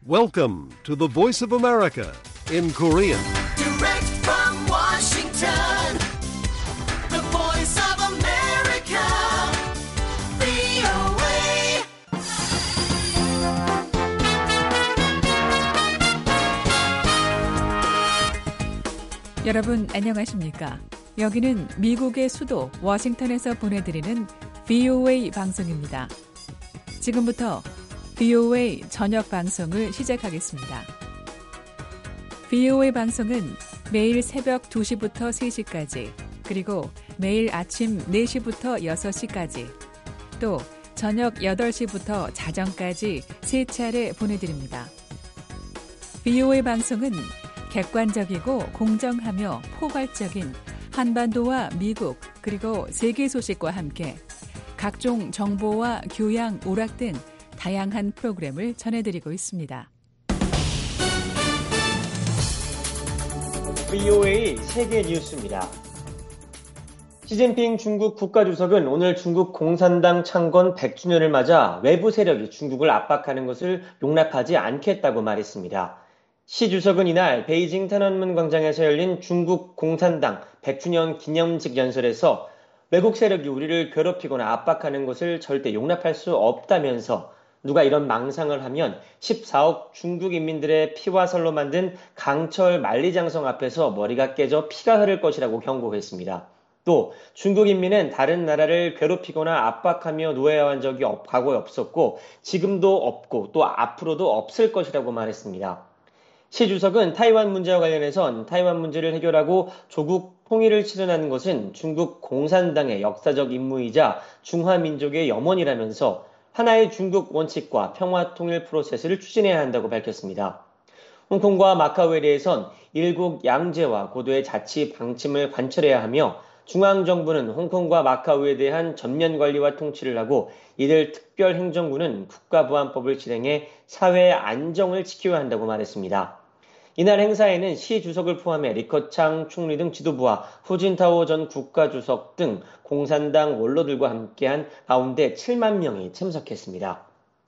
Welcome to the Voice of America in Korean. Direct from Washington, the Voice of America, VOA. 여러분 안녕하십니까? 여기는 미국의 수도 워싱턴에서 보내드리는 VOA 방송입니다. 지금부터 VOA 저녁 방송을 시작하겠습니다. VOA 방송은 매일 새벽 2시부터 3시까지, 그리고 매일 아침 4시부터 6시까지, 또 저녁 8시부터 자정까지 3차례 보내드립니다. VOA 방송은 객관적이고 공정하며 포괄적인 한반도와 미국 그리고 세계 소식과 함께 각종 정보와 교양, 오락 등 다양한 프로그램을 전해드리고 있습니다. VOA 세계 뉴스입니다. 시진핑 중국 국가주석은 오늘 중국 공산당 창건 100주년을 맞아 외부 세력이 중국을 압박하는 것을 용납하지 않겠다고 말했습니다. 시 주석은 이날 베이징天安문 광장에서 열린 중국 공산당 100주년 기념식 연설에서 외국 세력이 우리를 괴롭히거나 압박하는 것을 절대 용납할 수 없다면서 누가 이런 망상을 하면 14억 중국 인민들의 피와 살로 만든 강철 만리장성 앞에서 머리가 깨져 피가 흐를 것이라고 경고했습니다. 또 중국 인민은 다른 나라를 괴롭히거나 압박하며 노예화한 적이 과거에 없었고 지금도 없고 또 앞으로도 없을 것이라고 말했습니다. 시 주석은 타이완 문제와 관련해선 타이완 문제를 해결하고 조국 통일을 실현하는 것은 중국 공산당의 역사적 임무이자 중화민족의 염원이라면서 하나의 중국 원칙과 평화 통일 프로세스를 추진해야 한다고 밝혔습니다. 홍콩과 마카오에 대해선 일국 양제와 고도의 자치 방침을 관철해야 하며 중앙정부는 홍콩과 마카오에 대한 전면 관리와 통치를 하고 이들 특별행정구는 국가보안법을 실행해 사회의 안정을 지켜야 한다고 말했습니다. 이날 행사에는 시 주석을 포함해 리커창 총리 등 지도부와 후진타오 전 국가주석 등 공산당 원로들과 함께한 가운데 7만 명이 참석했습니다.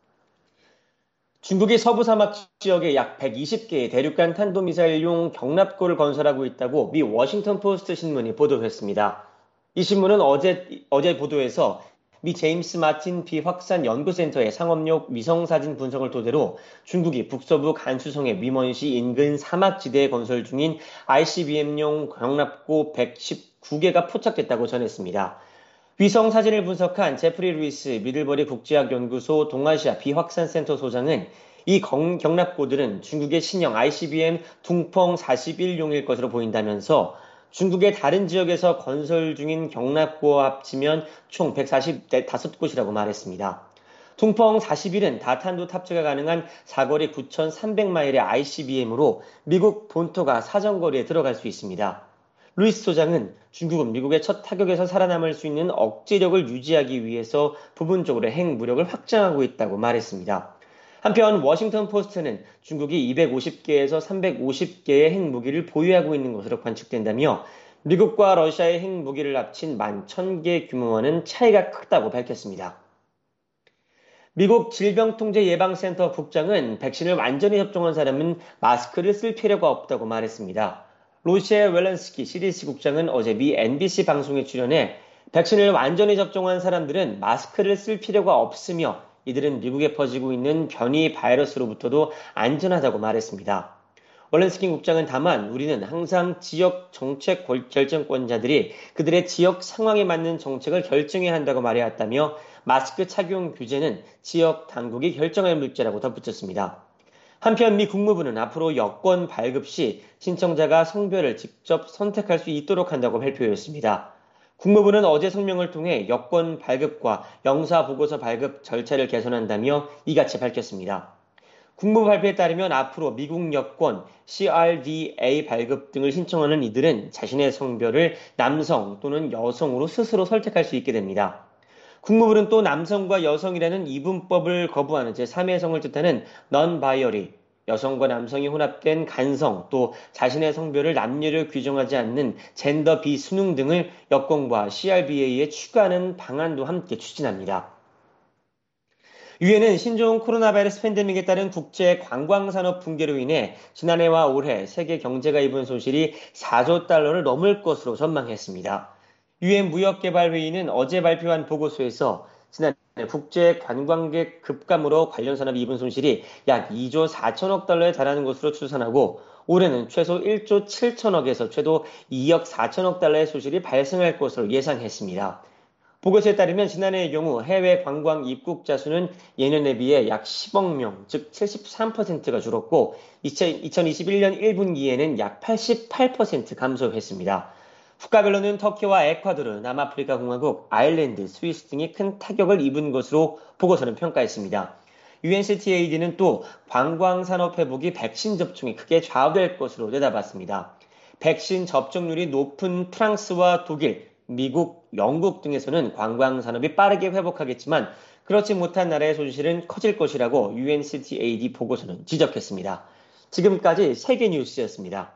중국이 서부 사막 지역에 약 120개의 대륙간 탄도미사일용 경납고를 건설하고 있다고 미 워싱턴 포스트 신문이 보도했습니다. 이 신문은 어제 보도에서 미 제임스 마틴 비확산 연구센터의 상업용 위성사진 분석을 토대로 중국이 북서부 간수성의 위먼시 인근 사막지대에 건설 중인 ICBM용 경납고 119개가 포착됐다고 전했습니다. 위성사진을 분석한 제프리 루이스 미들버리 국제학연구소 동아시아 비확산센터 소장은 이 경납고들은 중국의 신형 ICBM 둥펑 41용일 것으로 보인다면서 중국의 다른 지역에서 건설 중인 경납고와 합치면 총 145곳이라고 말했습니다. 둥펑 41은 다탄도 탑재가 가능한 사거리 9,300마일의 ICBM으로 미국 본토가 사정거리에 들어갈 수 있습니다. 루이스 소장은 중국은 미국의 첫 타격에서 살아남을 수 있는 억제력을 유지하기 위해서 부분적으로 핵무력을 확장하고 있다고 말했습니다. 한편 워싱턴 포스트는 중국이 250개에서 350개의 핵무기를 보유하고 있는 것으로 관측된다며 미국과 러시아의 핵무기를 합친 11,000개 규모와는 차이가 크다고 밝혔습니다. 미국 질병통제예방센터 국장은 백신을 완전히 접종한 사람은 마스크를 쓸 필요가 없다고 말했습니다. 로시에 웰런스키 CDC 국장은 어제 미 NBC 방송에 출연해 백신을 완전히 접종한 사람들은 마스크를 쓸 필요가 없으며 이들은 미국에 퍼지고 있는 변이 바이러스로부터도 안전하다고 말했습니다. 월렌스킨 국장은 다만 우리는 항상 지역 정책 결정권자들이 그들의 지역 상황에 맞는 정책을 결정해야 한다고 말해왔다며 마스크 착용 규제는 지역 당국이 결정할 문제라고 덧붙였습니다. 한편 미 국무부는 앞으로 여권 발급 시 신청자가 성별을 직접 선택할 수 있도록 한다고 발표했습니다. 국무부는 어제 성명을 통해 여권 발급과 영사보고서 발급 절차를 개선한다며 이같이 밝혔습니다. 국무부 발표에 따르면 앞으로 미국 여권, CRDA 발급 등을 신청하는 이들은 자신의 성별을 남성 또는 여성으로 스스로 선택할 수 있게 됩니다. 국무부는 또 남성과 여성이라는 이분법을 거부하는 제3의 성을 뜻하는 non-binary, 여성과 남성이 혼합된 간성, 또 자신의 성별을 남녀로 규정하지 않는 젠더 비순응 등을 여권과 CRBA에 추가하는 방안도 함께 추진합니다. 유엔은 신종 코로나 바이러스 팬데믹에 따른 국제 관광산업 붕괴로 인해 지난해와 올해 세계 경제가 입은 손실이 4조 달러를 넘을 것으로 전망했습니다. 유엔 무역개발회의는 어제 발표한 보고서에서 지난해 국제 관광객 급감으로 관련 산업이 입은 손실이 약 2조 4천억 달러에 달하는 것으로 추산하고 올해는 최소 1조 7천억에서 최소 2억 4천억 달러의 손실이 발생할 것으로 예상했습니다. 보고서에 따르면 지난해의 경우 해외 관광 입국자 수는 예년에 비해 약 10억 명, 즉 73%가 줄었고 2021년 1분기에는 약 88% 감소했습니다. 국가별로는 터키와 에콰도르, 남아프리카 공화국, 아일랜드, 스위스 등이 큰 타격을 입은 것으로 보고서는 평가했습니다. UNCTAD는 또 관광산업 회복이 백신 접종에 크게 좌우될 것으로 내다봤습니다. 백신 접종률이 높은 프랑스와 독일, 미국, 영국 등에서는 관광산업이 빠르게 회복하겠지만 그렇지 못한 나라의 손실은 커질 것이라고 UNCTAD 보고서는 지적했습니다. 지금까지 세계 뉴스였습니다.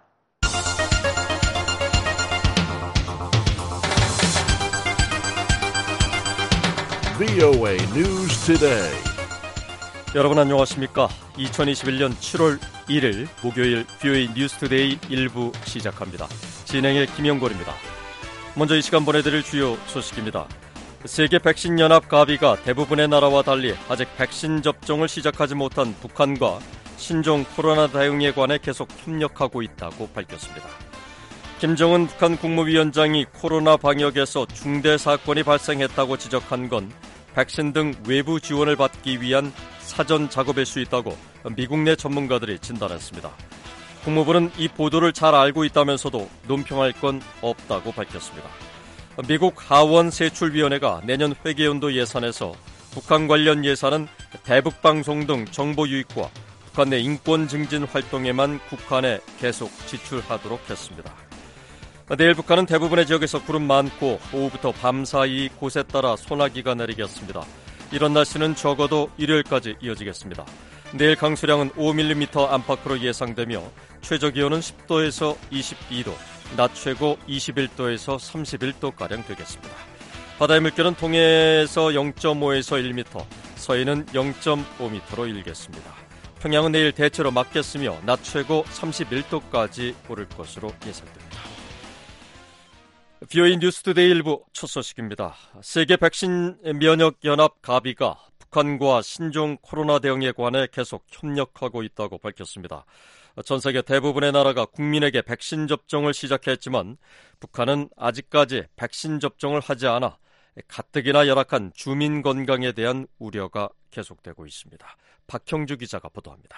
VOA News Today. 여러분 안녕하십니까? 2021년 7월 1일 목요일 VOA 뉴스 투데이 1부 시작합니다. 진행의 김영걸입니다. 먼저 이 시간 보내드릴 주요 소식입니다. 세계 백신 연합 가비가 대부분의 나라와 달리 아직 백신 접종을 시작하지 못한 북한과 신종 코로나 대응에 관해 계속 협력하고 있다고 밝혔습니다. 김정은 북한 국무위원장이 코로나 방역에서 중대 사건이 발생했다고 지적한 건 백신 등 외부 지원을 받기 위한 사전 작업일 수 있다고 미국 내 전문가들이 진단했습니다. 국무부는 이 보도를 잘 알고 있다면서도 논평할 건 없다고 밝혔습니다. 미국 하원세출위원회가 내년 회계연도 예산에서 북한 관련 예산은 대북방송 등 정보 유익과 북한 내 인권 증진 활동에만 국한해 계속 지출하도록 했습니다. 내일 북한은 대부분의 지역에서 구름 많고 오후부터 밤 사이 곳에 따라 소나기가 내리겠습니다. 이런 날씨는 적어도 일요일까지 이어지겠습니다. 내일 강수량은 5mm 안팎으로 예상되며 최저기온은 10도에서 22도, 낮 최고 21도에서 31도가량 되겠습니다. 바다의 물결은 동해에서 0.5에서 1m, 서해는 0.5m로 일겠습니다. 평양은 내일 대체로 맑겠으며 낮 최고 31도까지 오를 것으로 예상됩니다. VOA 뉴스투데이 1부 첫 소식입니다. 세계 백신 면역 연합 가비가 북한과 신종 코로나 대응에 관해 계속 협력하고 있다고 밝혔습니다. 전 세계 대부분의 나라가 국민에게 백신 접종을 시작했지만 북한은 아직까지 백신 접종을 하지 않아 가뜩이나 열악한 주민 건강에 대한 우려가 계속되고 있습니다. 박형주 기자가 보도합니다.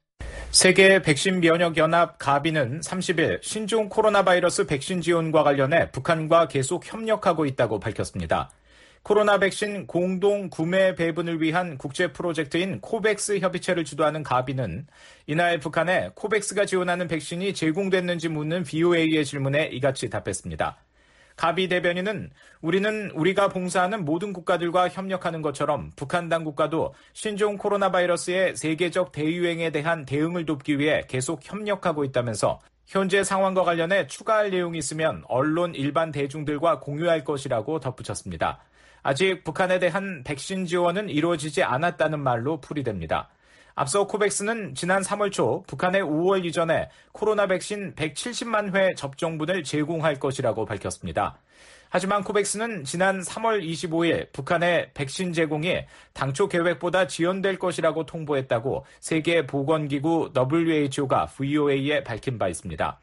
세계 백신 면역 연합 가비는 30일 신종 코로나 바이러스 백신 지원과 관련해 북한과 계속 협력하고 있다고 밝혔습니다. 코로나 백신 공동 구매 배분을 위한 국제 프로젝트인 코백스 협의체를 주도하는 가비는 이날 북한에 코백스가 지원하는 백신이 제공됐는지 묻는 VOA의 질문에 이같이 답했습니다. 가비 대변인은 우리는 우리가 봉사하는 모든 국가들과 협력하는 것처럼 북한 당국과도 신종 코로나 바이러스의 세계적 대유행에 대한 대응을 돕기 위해 계속 협력하고 있다면서 현재 상황과 관련해 추가할 내용이 있으면 언론 일반 대중들과 공유할 것이라고 덧붙였습니다. 아직 북한에 대한 백신 지원은 이루어지지 않았다는 말로 풀이됩니다. 앞서 코백스는 지난 3월 초 북한에 5월 이전에 코로나 백신 170만 회 접종분을 제공할 것이라고 밝혔습니다. 하지만 코백스는 지난 3월 25일 북한의 백신 제공이 당초 계획보다 지연될 것이라고 통보했다고 세계보건기구 WHO가 VOA에 밝힌 바 있습니다.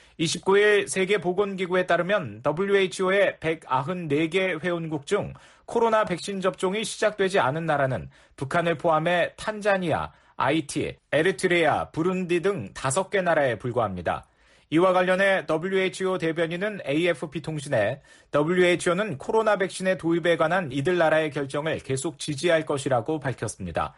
29일 세계보건기구에 따르면 WHO의 194개 회원국 중 코로나 백신 접종이 시작되지 않은 나라는 북한을 포함해 탄자니아, 하이티, 에리트레아, 부룬디 등 5개 나라에 불과합니다. 이와 관련해 WHO 대변인은 AFP 통신에 WHO는 코로나 백신의 도입에 관한 이들 나라의 결정을 계속 지지할 것이라고 밝혔습니다.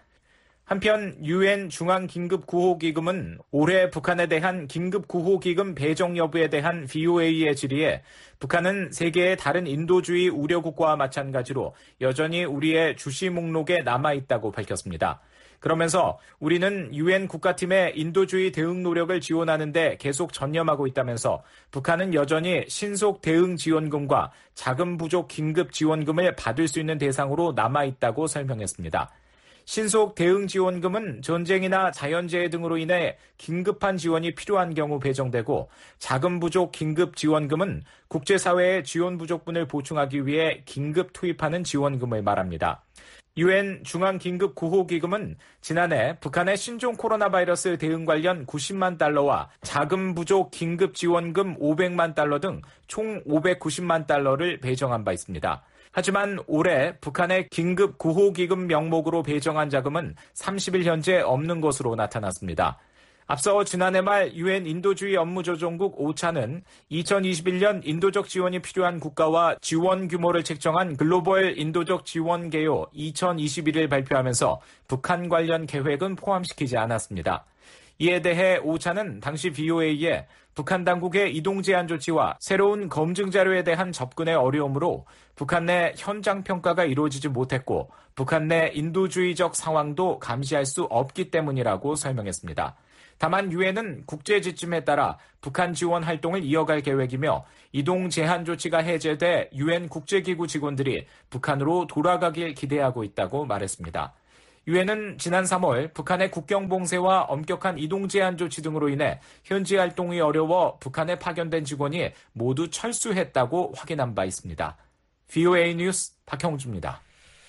한편 UN 중앙긴급구호기금은 올해 북한에 대한 긴급구호기금 배정 여부에 대한 VOA의 질의에 북한은 세계의 다른 인도주의 우려국가와 마찬가지로 여전히 우리의 주시 목록에 남아있다고 밝혔습니다. 그러면서 우리는 UN 국가팀의 인도주의 대응 노력을 지원하는 데 계속 전념하고 있다면서 북한은 여전히 신속 대응 지원금과 자금 부족 긴급 지원금을 받을 수 있는 대상으로 남아있다고 설명했습니다. 신속 대응 지원금은 전쟁이나 자연재해 등으로 인해 긴급한 지원이 필요한 경우 배정되고 자금 부족 긴급 지원금은 국제사회의 지원 부족분을 보충하기 위해 긴급 투입하는 지원금을 말합니다. UN 중앙긴급구호기금은 지난해 북한의 신종 코로나 바이러스 대응 관련 90만 달러와 자금 부족 긴급지원금 500만 달러 등 총 590만 달러를 배정한 바 있습니다. 하지만 올해 북한의 긴급구호기금 명목으로 배정한 자금은 30일 현재 없는 것으로 나타났습니다. 앞서 지난해 말 UN 인도주의 업무조정국 오차는 2021년 인도적 지원이 필요한 국가와 지원 규모를 책정한 글로벌 인도적 지원 개요 2021을 발표하면서 북한 관련 계획은 포함시키지 않았습니다. 이에 대해 오차는 당시 VOA에 북한 당국의 이동 제한 조치와 새로운 검증 자료에 대한 접근의 어려움으로 북한 내 현장 평가가 이루어지지 못했고 북한 내 인도주의적 상황도 감시할 수 없기 때문이라고 설명했습니다. 다만 유엔은 국제 지침에 따라 북한 지원 활동을 이어갈 계획이며 이동 제한 조치가 해제돼 유엔 국제기구 직원들이 북한으로 돌아가길 기대하고 있다고 말했습니다. 유엔은 지난 3월 북한의 국경 봉쇄와 엄격한 이동 제한 조치 등으로 인해 현지 활동이 어려워 북한에 파견된 직원이 모두 철수했다고 확인한 바 있습니다. VOA 뉴스 박형주입니다.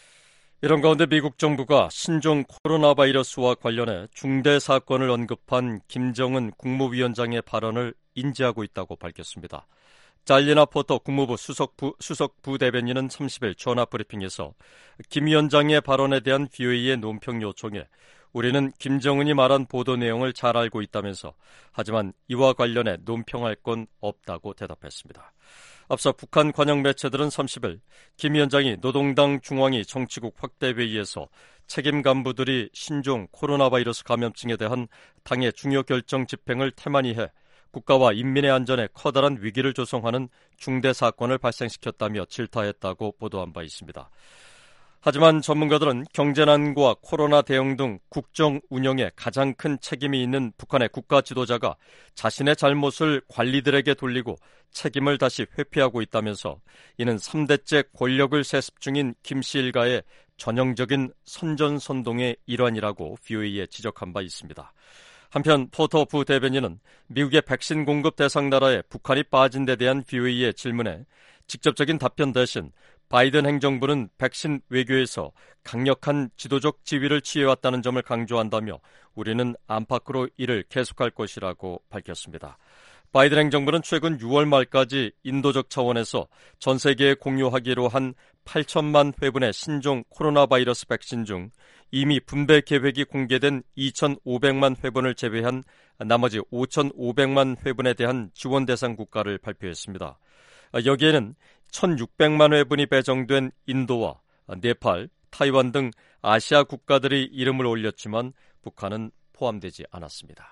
이런 가운데 미국 정부가 신종 코로나 바이러스와 관련해 중대 사건을 언급한 김정은 국무위원장의 발언을 인지하고 있다고 밝혔습니다. 잘리나 포터 국무부 수석 부대변인은 30일 전화 브리핑에서 김 위원장의 발언에 대한 VOA의 논평 요청에 우리는 김정은이 말한 보도 내용을 잘 알고 있다면서 하지만 이와 관련해 논평할 건 없다고 대답했습니다. 앞서 북한 관영 매체들은 30일 김 위원장이 노동당 중앙위 정치국 확대회의에서 책임 간부들이 신종 코로나 바이러스 감염증에 대한 당의 중요 결정 집행을 태만히 해 국가와 인민의 안전에 커다란 위기를 조성하는 중대 사건을 발생시켰다며 질타했다고 보도한 바 있습니다. 하지만 전문가들은 경제난과 코로나 대응 등 국정 운영에 가장 큰 책임이 있는 북한의 국가 지도자가 자신의 잘못을 관리들에게 돌리고 책임을 다시 회피하고 있다면서 이는 3대째 권력을 세습 중인 김씨 일가의 전형적인 선전선동의 일환이라고 VOA에 지적한 바 있습니다. 한편 포터 부대변인은 미국의 백신 공급 대상 나라에 북한이 빠진 데 대한 VOA의 질문에 직접적인 답변 대신 바이든 행정부는 백신 외교에서 강력한 지도적 지위를 취해왔다는 점을 강조한다며 우리는 안팎으로 이를 계속할 것이라고 밝혔습니다. 바이든 행정부는 최근 6월 말까지 인도적 차원에서 전 세계에 공유하기로 한 8천만 회분의 신종 코로나 바이러스 백신 중 이미 분배 계획이 공개된 2,500만 회분을 제외한 나머지 5,500만 회분에 대한 지원 대상 국가를 발표했습니다. 여기에는 1,600만 회분이 배정된 인도와 네팔, 타이완 등 아시아 국가들이 이름을 올렸지만 북한은 포함되지 않았습니다.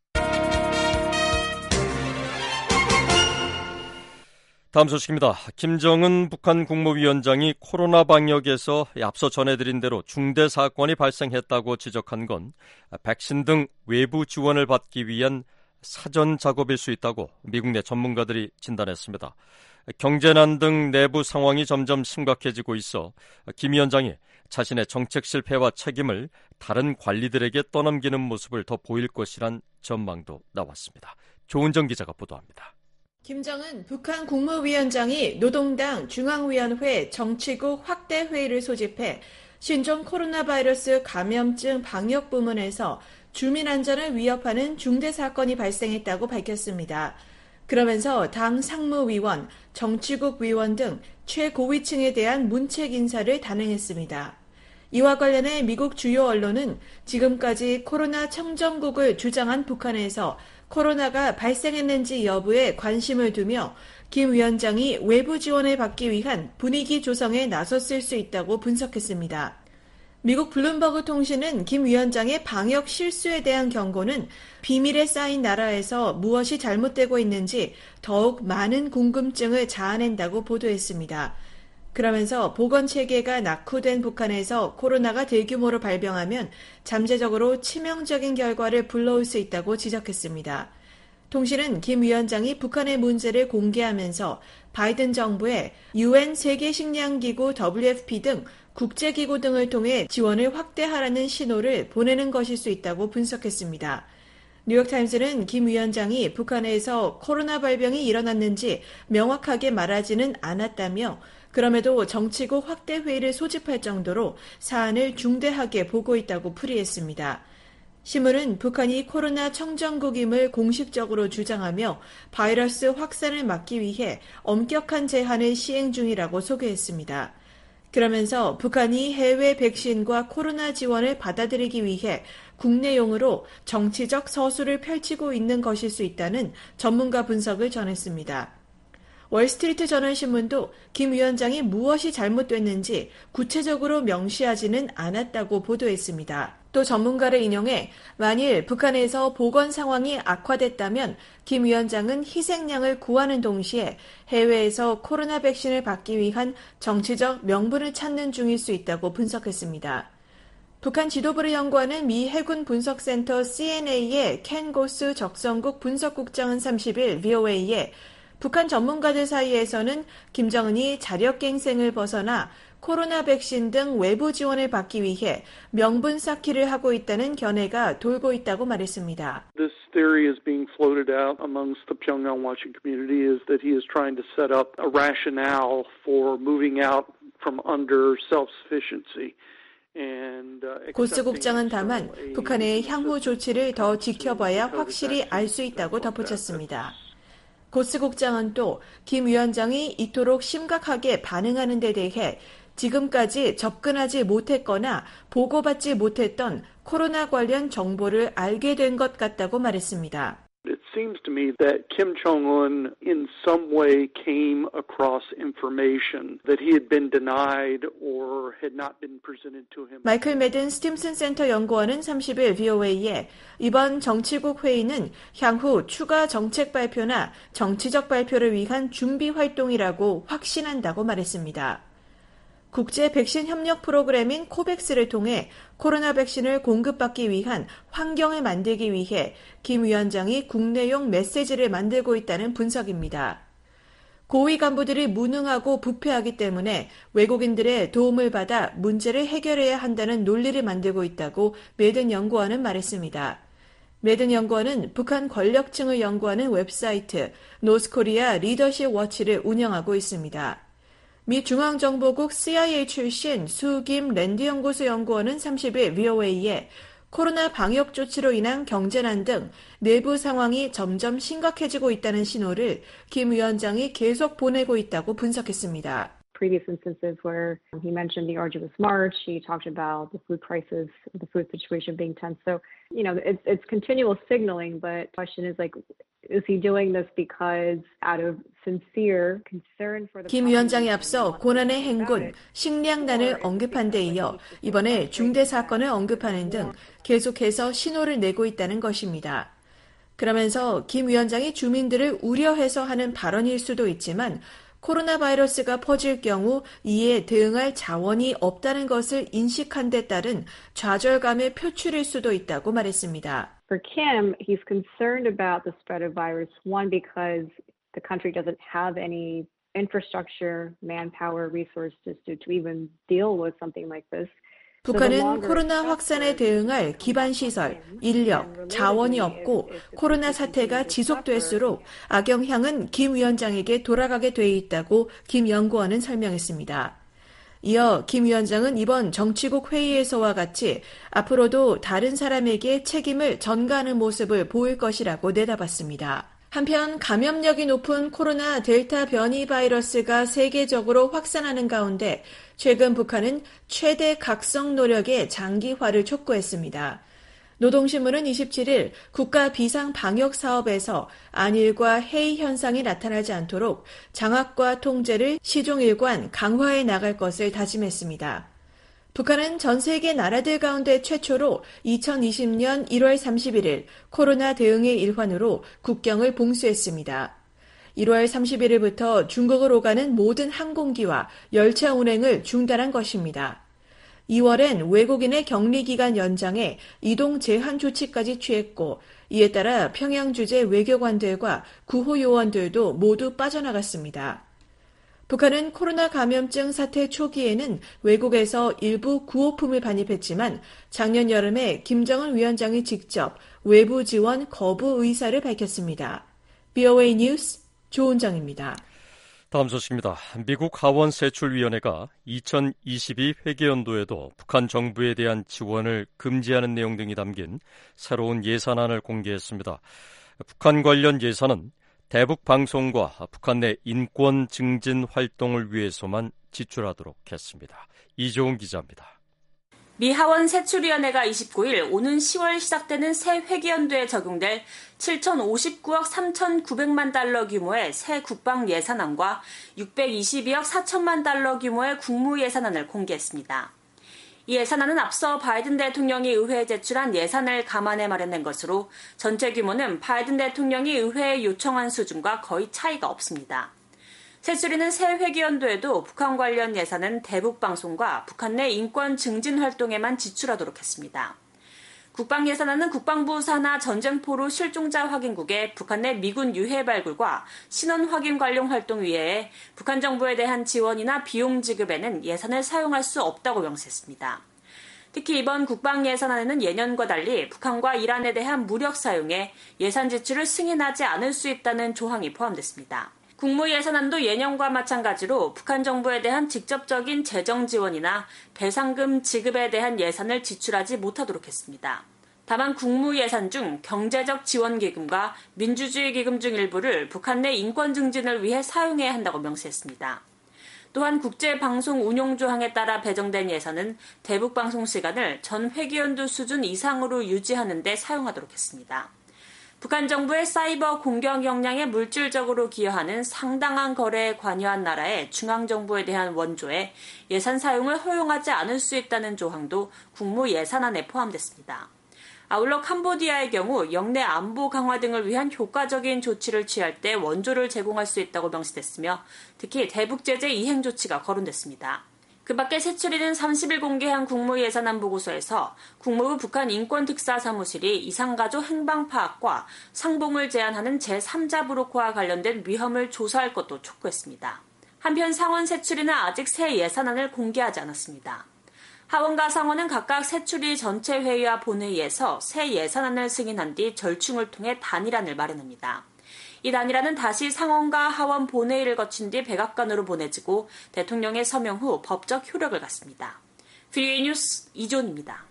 다음 소식입니다. 김정은 북한 국무위원장이 코로나 방역에서 앞서 전해드린 대로 중대 사건이 발생했다고 지적한 건 백신 등 외부 지원을 받기 위한 사전 작업일 수 있다고 미국 내 전문가들이 진단했습니다. 경제난 등 내부 상황이 점점 심각해지고 있어 김 위원장이 자신의 정책 실패와 책임을 다른 관리들에게 떠넘기는 모습을 더 보일 것이란 전망도 나왔습니다. 조은정 기자가 보도합니다. 김정은 북한 국무위원장이 노동당 중앙위원회 정치국 확대회의를 소집해 신종 코로나 바이러스 감염증 방역 부문에서 주민 안전을 위협하는 중대 사건이 발생했다고 밝혔습니다. 그러면서 당 상무위원, 정치국 위원 등 최고위층에 대한 문책 인사를 단행했습니다. 이와 관련해 미국 주요 언론은 지금까지 코로나 청정국을 주장한 북한에서 코로나가 발생했는지 여부에 관심을 두며 김 위원장이 외부 지원을 받기 위한 분위기 조성에 나섰을 수 있다고 분석했습니다. 미국 블룸버그 통신은 김 위원장의 방역 실수에 대한 경고는 비밀에 쌓인 나라에서 무엇이 잘못되고 있는지 더욱 많은 궁금증을 자아낸다고 보도했습니다. 그러면서 보건체계가 낙후된 북한에서 코로나가 대규모로 발병하면 잠재적으로 치명적인 결과를 불러올 수 있다고 지적했습니다. 통신은 김 위원장이 북한의 문제를 공개하면서 바이든 정부에 UN 세계식량기구 WFP 등 국제기구 등을 통해 지원을 확대하라는 신호를 보내는 것일 수 있다고 분석했습니다. 뉴욕타임스는 김 위원장이 북한에서 코로나 발병이 일어났는지 명확하게 말하지는 않았다며 그럼에도 정치국 확대 회의를 소집할 정도로 사안을 중대하게 보고 있다고 풀이했습니다. 신문은 북한이 코로나 청정국임을 공식적으로 주장하며 바이러스 확산을 막기 위해 엄격한 제한을 시행 중이라고 소개했습니다. 그러면서 북한이 해외 백신과 코로나 지원을 받아들이기 위해 국내용으로 정치적 서술을 펼치고 있는 것일 수 있다는 전문가 분석을 전했습니다. 월스트리트 저널 신문도 김 위원장이 무엇이 잘못됐는지 구체적으로 명시하지는 않았다고 보도했습니다. 또 전문가를 인용해 만일 북한에서 보건 상황이 악화됐다면 김 위원장은 희생양을 구하는 동시에 해외에서 코로나 백신을 받기 위한 정치적 명분을 찾는 중일 수 있다고 분석했습니다. 북한 지도부를 연구하는 미 해군 분석센터 CNA의 켄 고스 적성국 분석국장은 30일 VOA에 북한 전문가들 사이에서는 김정은이 자력갱생을 벗어나 코로나 백신 등 외부 지원을 받기 위해 명분 쌓기를 하고 있다는 견해가 돌고 있다고 말했습니다. This theory is being floated out amongst the Pyongyang watching community is that he is trying to set up a rationale for moving out from under self-sufficiency. 고스 국장은 다만 북한의 향후 조치를 더 지켜봐야 확실히 알 수 있다고 덧붙였습니다. 고스 국장은 또 김 위원장이 이토록 심각하게 반응하는 데 대해 지금까지 접근하지 못했거나 보고받지 못했던 코로나 관련 정보를 알게 된 것 같다고 말했습니다. It seems to me that Kim Jong-un in some way came across information that he had been denied or had not been presented to him. 마이클 매든 스팀슨 센터 연구원은 30일 VOA에 이번 정치국 회의는 향후 추가 정책 발표나 정치적 발표를 위한 준비 활동이라고 확신한다고 말했습니다. 국제 백신 협력 프로그램인 코백스를 통해 코로나 백신을 공급받기 위한 환경을 만들기 위해 김 위원장이 국내용 메시지를 만들고 있다는 분석입니다. 고위 간부들이 무능하고 부패하기 때문에 외국인들의 도움을 받아 문제를 해결해야 한다는 논리를 만들고 있다고 매든 연구원은 말했습니다. 매든 연구원은 북한 권력층을 연구하는 웹사이트 노스코리아 리더십 워치를 운영하고 있습니다. 미 중앙정보국 CIA 출신 수김 랜드연구소 연구원은 30일 VOA에 코로나 방역 조치로 인한 경제난 등 내부 상황이 점점 심각해지고 있다는 신호를 김 위원장이 계속 보내고 있다고 분석했습니다. Previous instances where he mentioned the arduous march, he talked about the food crisis, the food situation being tense. So, it's continual signaling, but the question is is he doing this because out of sincere concern for the 김 위원장이 앞서 고난의 행군, 식량난을 언급한 데 이어 이번에 중대 사건을 언급하는 등 계속해서 신호를 내고 있다는 것입니다. 그러면서 김 위원장이 주민들을 우려해서 하는 발언일 수도 있지만 코로나 바이러스가 퍼질 경우 이에 대응할 자원이 없다는 것을 인식한 데 따른 좌절감의 표출일 수도 있다고 말했습니다. For Kim, he's concerned about the spread of virus, one, because the country doesn't have any infrastructure, manpower, resources to even deal with something like this. 북한은 코로나 확산에 대응할 기반시설, 인력, 자원이 없고 코로나 사태가 지속될수록 악영향은 김 위원장에게 돌아가게 돼 있다고 김 연구원은 설명했습니다. 이어 김 위원장은 이번 정치국 회의에서와 같이 앞으로도 다른 사람에게 책임을 전가하는 모습을 보일 것이라고 내다봤습니다. 한편 감염력이 높은 코로나 델타 변이 바이러스가 세계적으로 확산하는 가운데 최근 북한은 최대 각성 노력의 장기화를 촉구했습니다. 노동신문은 27일 국가 비상방역사업에서 안일과 해이 현상이 나타나지 않도록 장악과 통제를 시종일관 강화해 나갈 것을 다짐했습니다. 북한은 전 세계 나라들 가운데 최초로 2020년 1월 31일 코로나 대응의 일환으로 국경을 봉쇄했습니다. 1월 31일부터 중국을 오가는 모든 항공기와 열차 운행을 중단한 것입니다. 2월엔 외국인의 격리기간 연장에 이동 제한 조치까지 취했고 이에 따라 평양 주재 외교관들과 구호 요원들도 모두 빠져나갔습니다. 북한은 코로나 감염증 사태 초기에는 외국에서 일부 구호품을 반입했지만 작년 여름에 김정은 위원장이 직접 외부 지원 거부 의사를 밝혔습니다. BOA 뉴스 조은정입니다. 다음 소식입니다. 미국 하원세출위원회가 2022 회계연도에도 북한 정부에 대한 지원을 금지하는 내용 등이 담긴 새로운 예산안을 공개했습니다. 북한 관련 예산은 대북 방송과 북한 내 인권 증진 활동을 위해서만 지출하도록 했습니다. 이종훈 기자입니다. 미 하원 세출위원회가 29일 오는 10월 시작되는 새 회계연도에 적용될 7,059억 3,900만 달러 규모의 새 국방 예산안과 622억 4천만 달러 규모의 국무 예산안을 공개했습니다. 이 예산안은 앞서 바이든 대통령이 의회에 제출한 예산을 감안해 마련된 것으로 전체 규모는 바이든 대통령이 의회에 요청한 수준과 거의 차이가 없습니다. 세출위는 새 회계연도에도 북한 관련 예산은 대북 방송과 북한 내 인권 증진 활동에만 지출하도록 했습니다. 국방 예산안은 국방부 산하 전쟁포로 실종자 확인국의 북한 내 미군 유해 발굴과 신원 확인 관련 활동 외에 북한 정부에 대한 지원이나 비용 지급에는 예산을 사용할 수 없다고 명시했습니다. 특히 이번 국방 예산안에는 예년과 달리 북한과 이란에 대한 무력 사용에 예산 지출을 승인하지 않을 수 있다는 조항이 포함됐습니다. 국무 예산안도 예년과 마찬가지로 북한 정부에 대한 직접적인 재정 지원이나 배상금 지급에 대한 예산을 지출하지 못하도록 했습니다. 다만 국무 예산 중 경제적 지원 기금과 민주주의 기금 중 일부를 북한 내 인권 증진을 위해 사용해야 한다고 명시했습니다. 또한 국제방송 운용 조항에 따라 배정된 예산은 대북 방송 시간을 전 회계연도 수준 이상으로 유지하는 데 사용하도록 했습니다. 북한 정부의 사이버 공격 역량에 물질적으로 기여하는 상당한 거래에 관여한 나라의 중앙정부에 대한 원조에 예산 사용을 허용하지 않을 수 있다는 조항도 국무 예산안에 포함됐습니다. 아울러 캄보디아의 경우 영내 안보 강화 등을 위한 효과적인 조치를 취할 때 원조를 제공할 수 있다고 명시됐으며 특히 대북제재 이행 조치가 거론됐습니다. 그 밖에 세출위는 30일 공개한 국무 예산안 보고서에서 국무부 북한 인권특사사무실이 이산가족 행방 파악과 상봉을 제한하는 제3자 브로커와 관련된 위험을 조사할 것도 촉구했습니다. 한편 상원 세출위는 아직 새 예산안을 공개하지 않았습니다. 하원과 상원은 각각 세출위 전체 회의와 본회의에서 새 예산안을 승인한 뒤 절충을 통해 단일안을 마련합니다. 이 단일안은 다시 상원과 하원 본회의를 거친 뒤 백악관으로 보내지고 대통령의 서명 후 법적 효력을 갖습니다. VOA 뉴스 이존입니다.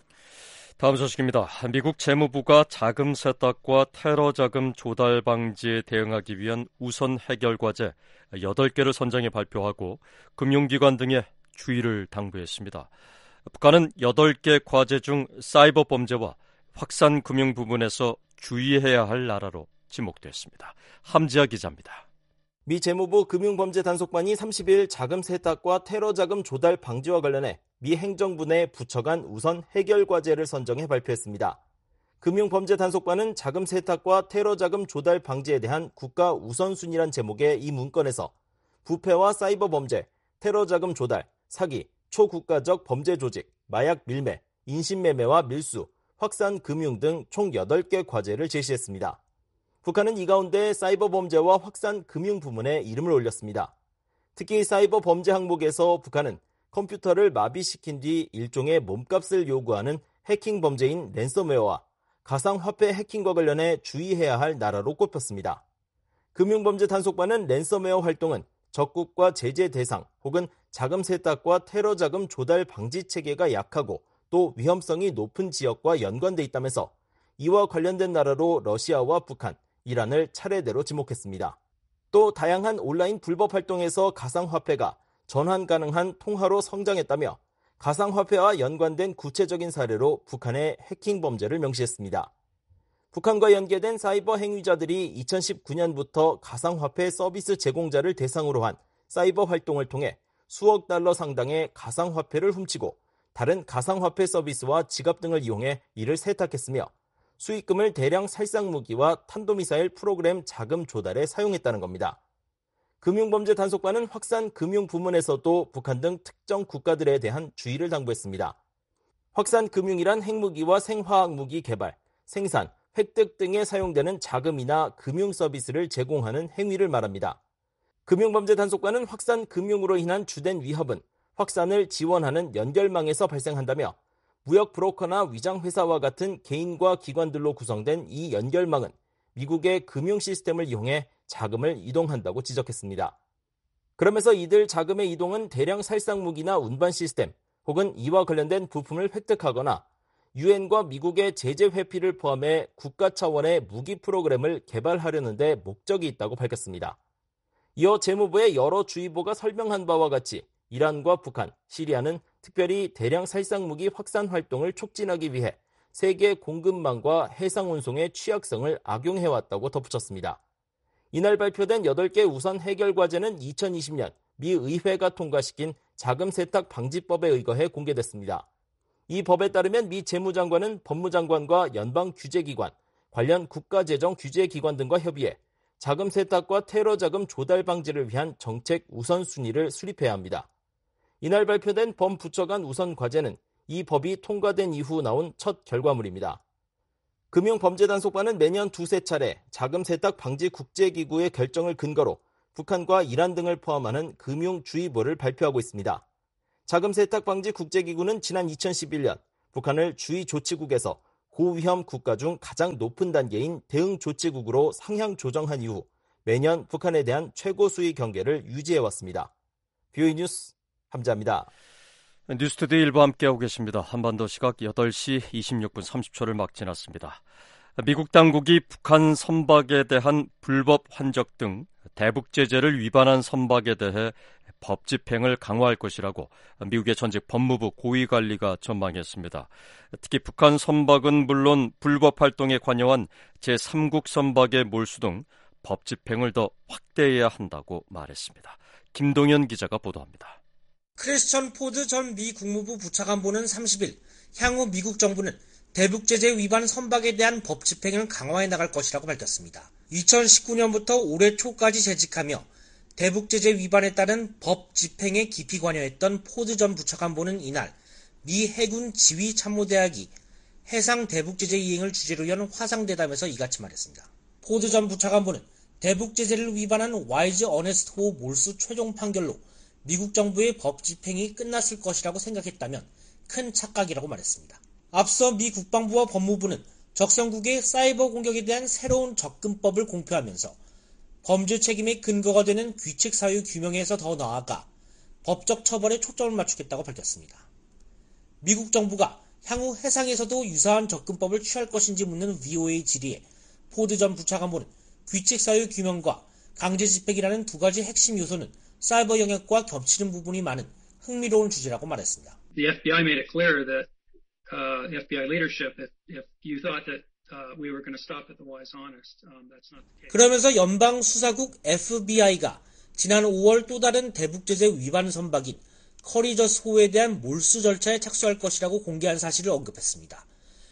다음 소식입니다. 미국 재무부가 자금 세탁과 테러 자금 조달 방지에 대응하기 위한 우선 해결 과제 8개를 선정해 발표하고 금융기관 등에 주의를 당부했습니다. 북한은 8개 과제 중 사이버 범죄와 확산 금융 부분에서 주의해야 할 나라로 지목됐습니다. 함지아 기자입니다. 미 재무부 금융범죄단속반이 30일 자금 세탁과 테러 자금 조달 방지와 관련해 미 행정부 내 부처 간 우선 해결 과제를 선정해 발표했습니다. 금융범죄단속반은 자금 세탁과 테러 자금 조달 방지에 대한 국가 우선순위란 제목의 이 문건에서 부패와 사이버 범죄, 테러 자금 조달, 사기, 초국가적 범죄 조직, 마약 밀매, 인신매매와 밀수, 확산 금융 등 총 8개 과제를 제시했습니다. 북한은 이 가운데 사이버 범죄와 확산 금융 부문에 이름을 올렸습니다. 특히 사이버 범죄 항목에서 북한은 컴퓨터를 마비시킨 뒤 일종의 몸값을 요구하는 해킹 범죄인 랜섬웨어와 가상화폐 해킹과 관련해 주의해야 할 나라로 꼽혔습니다. 금융범죄 단속반은 랜섬웨어 활동은 적국과 제재 대상 혹은 자금 세탁과 테러 자금 조달 방지 체계가 약하고 또 위험성이 높은 지역과 연관돼 있다면서 이와 관련된 나라로 러시아와 북한, 이란을 차례대로 지목했습니다. 또 다양한 온라인 불법 활동에서 가상화폐가 전환 가능한 통화로 성장했다며 가상화폐와 연관된 구체적인 사례로 북한의 해킹 범죄를 명시했습니다. 북한과 연계된 사이버 행위자들이 2019년부터 가상화폐 서비스 제공자를 대상으로 한 사이버 활동을 통해 수억 달러 상당의 가상화폐를 훔치고 다른 가상화폐 서비스와 지갑 등을 이용해 이를 세탁했으며 수익금을 대량 살상무기와 탄도미사일 프로그램 자금 조달에 사용했다는 겁니다. 금융범죄 단속반은 확산 금융 부문에서도 북한 등 특정 국가들에 대한 주의를 당부했습니다. 확산 금융이란 핵무기와 생화학무기 개발, 생산, 획득 등에 사용되는 자금이나 금융 서비스를 제공하는 행위를 말합니다. 금융범죄 단속반은 확산 금융으로 인한 주된 위협은 확산을 지원하는 연결망에서 발생한다며 무역 브로커나 위장회사와 같은 개인과 기관들로 구성된 이 연결망은 미국의 금융 시스템을 이용해 자금을 이동한다고 지적했습니다. 그러면서 이들 자금의 이동은 대량 살상무기나 운반 시스템 혹은 이와 관련된 부품을 획득하거나 유엔과 미국의 제재 회피를 포함해 국가 차원의 무기 프로그램을 개발하려는 데 목적이 있다고 밝혔습니다. 이어 재무부의 여러 주의보가 설명한 바와 같이 이란과 북한, 시리아는 특별히 대량 살상무기 확산 활동을 촉진하기 위해 세계 공급망과 해상 운송의 취약성을 악용해왔다고 덧붙였습니다. 이날 발표된 8개 우선 해결 과제는 2020년 미 의회가 통과시킨 자금 세탁 방지법에 의거해 공개됐습니다. 이 법에 따르면 미 재무장관은 법무장관과 연방규제기관, 관련 국가재정 규제기관 등과 협의해 자금 세탁과 테러 자금 조달 방지를 위한 정책 우선순위를 수립해야 합니다. 이날 발표된 범부처 간 우선 과제는 이 법이 통과된 이후 나온 첫 결과물입니다. 금융범죄단속반은 매년 두세 차례 자금 세탁 방지 국제기구의 결정을 근거로 북한과 이란 등을 포함하는 금융주의보를 발표하고 있습니다. 자금 세탁 방지 국제기구는 지난 2011년 북한을 주의 조치국에서 고위험 국가 중 가장 높은 단계인 대응 조치국으로 상향 조정한 이후 매년 북한에 대한 최고 수위 경계를 유지해왔습니다. VOA 뉴스 함자입니다. 뉴스투데이 일부 함께하고 계십니다. 한반도 시각 8시 26분 30초를 막 지났습니다. 미국 당국이 북한 선박에 대한 불법 환적 등 대북 제재를 위반한 선박에 대해 법 집행을 강화할 것이라고 미국의 전직 법무부 고위관리가 전망했습니다. 특히 북한 선박은 물론 불법 활동에 관여한 제3국 선박의 몰수 등 법 집행을 더 확대해야 한다고 말했습니다. 김동현 기자가 보도합니다. 크리스천 포드 전 미 국무부 부차관보는 30일 향후 미국 정부는 대북 제재 위반 선박에 대한 법 집행을 강화해 나갈 것이라고 밝혔습니다. 2019년부터 올해 초까지 재직하며 대북 제재 위반에 따른 법 집행에 깊이 관여했던 포드 전 부차관보는 이날 미 해군 지휘참모대학이 해상 대북 제재 이행을 주제로 연 화상대담에서 이같이 말했습니다. 포드 전 부차관보는 대북 제재를 위반한 와이즈 어네스트 호 몰수 최종 판결로 미국 정부의 법 집행이 끝났을 것이라고 생각했다면 큰 착각이라고 말했습니다. 앞서 미 국방부와 법무부는 적성국의 사이버 공격에 대한 새로운 접근법을 공표하면서 범죄 책임의 근거가 되는 규칙 사유 규명에서 더 나아가 법적 처벌에 초점을 맞추겠다고 밝혔습니다. 미국 정부가 향후 해상에서도 유사한 접근법을 취할 것인지 묻는 VOA 질의에 포드 전 부차관보는 규칙 사유 규명과 강제 집행이라는 두 가지 핵심 요소는 사이버 영역과 겹치는 부분이 많은 흥미로운 주제라고 말했습니다. The FBI made it clear that the FBI leadership, if you thought that we were going to stop at the wise honest, that's not the case. 그러면서 연방 수사국 FBI가 지난 5월 또 다른 대북 제재 위반 선박인 커리저스 호에 대한 몰수 절차에 착수할 것이라고 공개한 사실을 언급했습니다.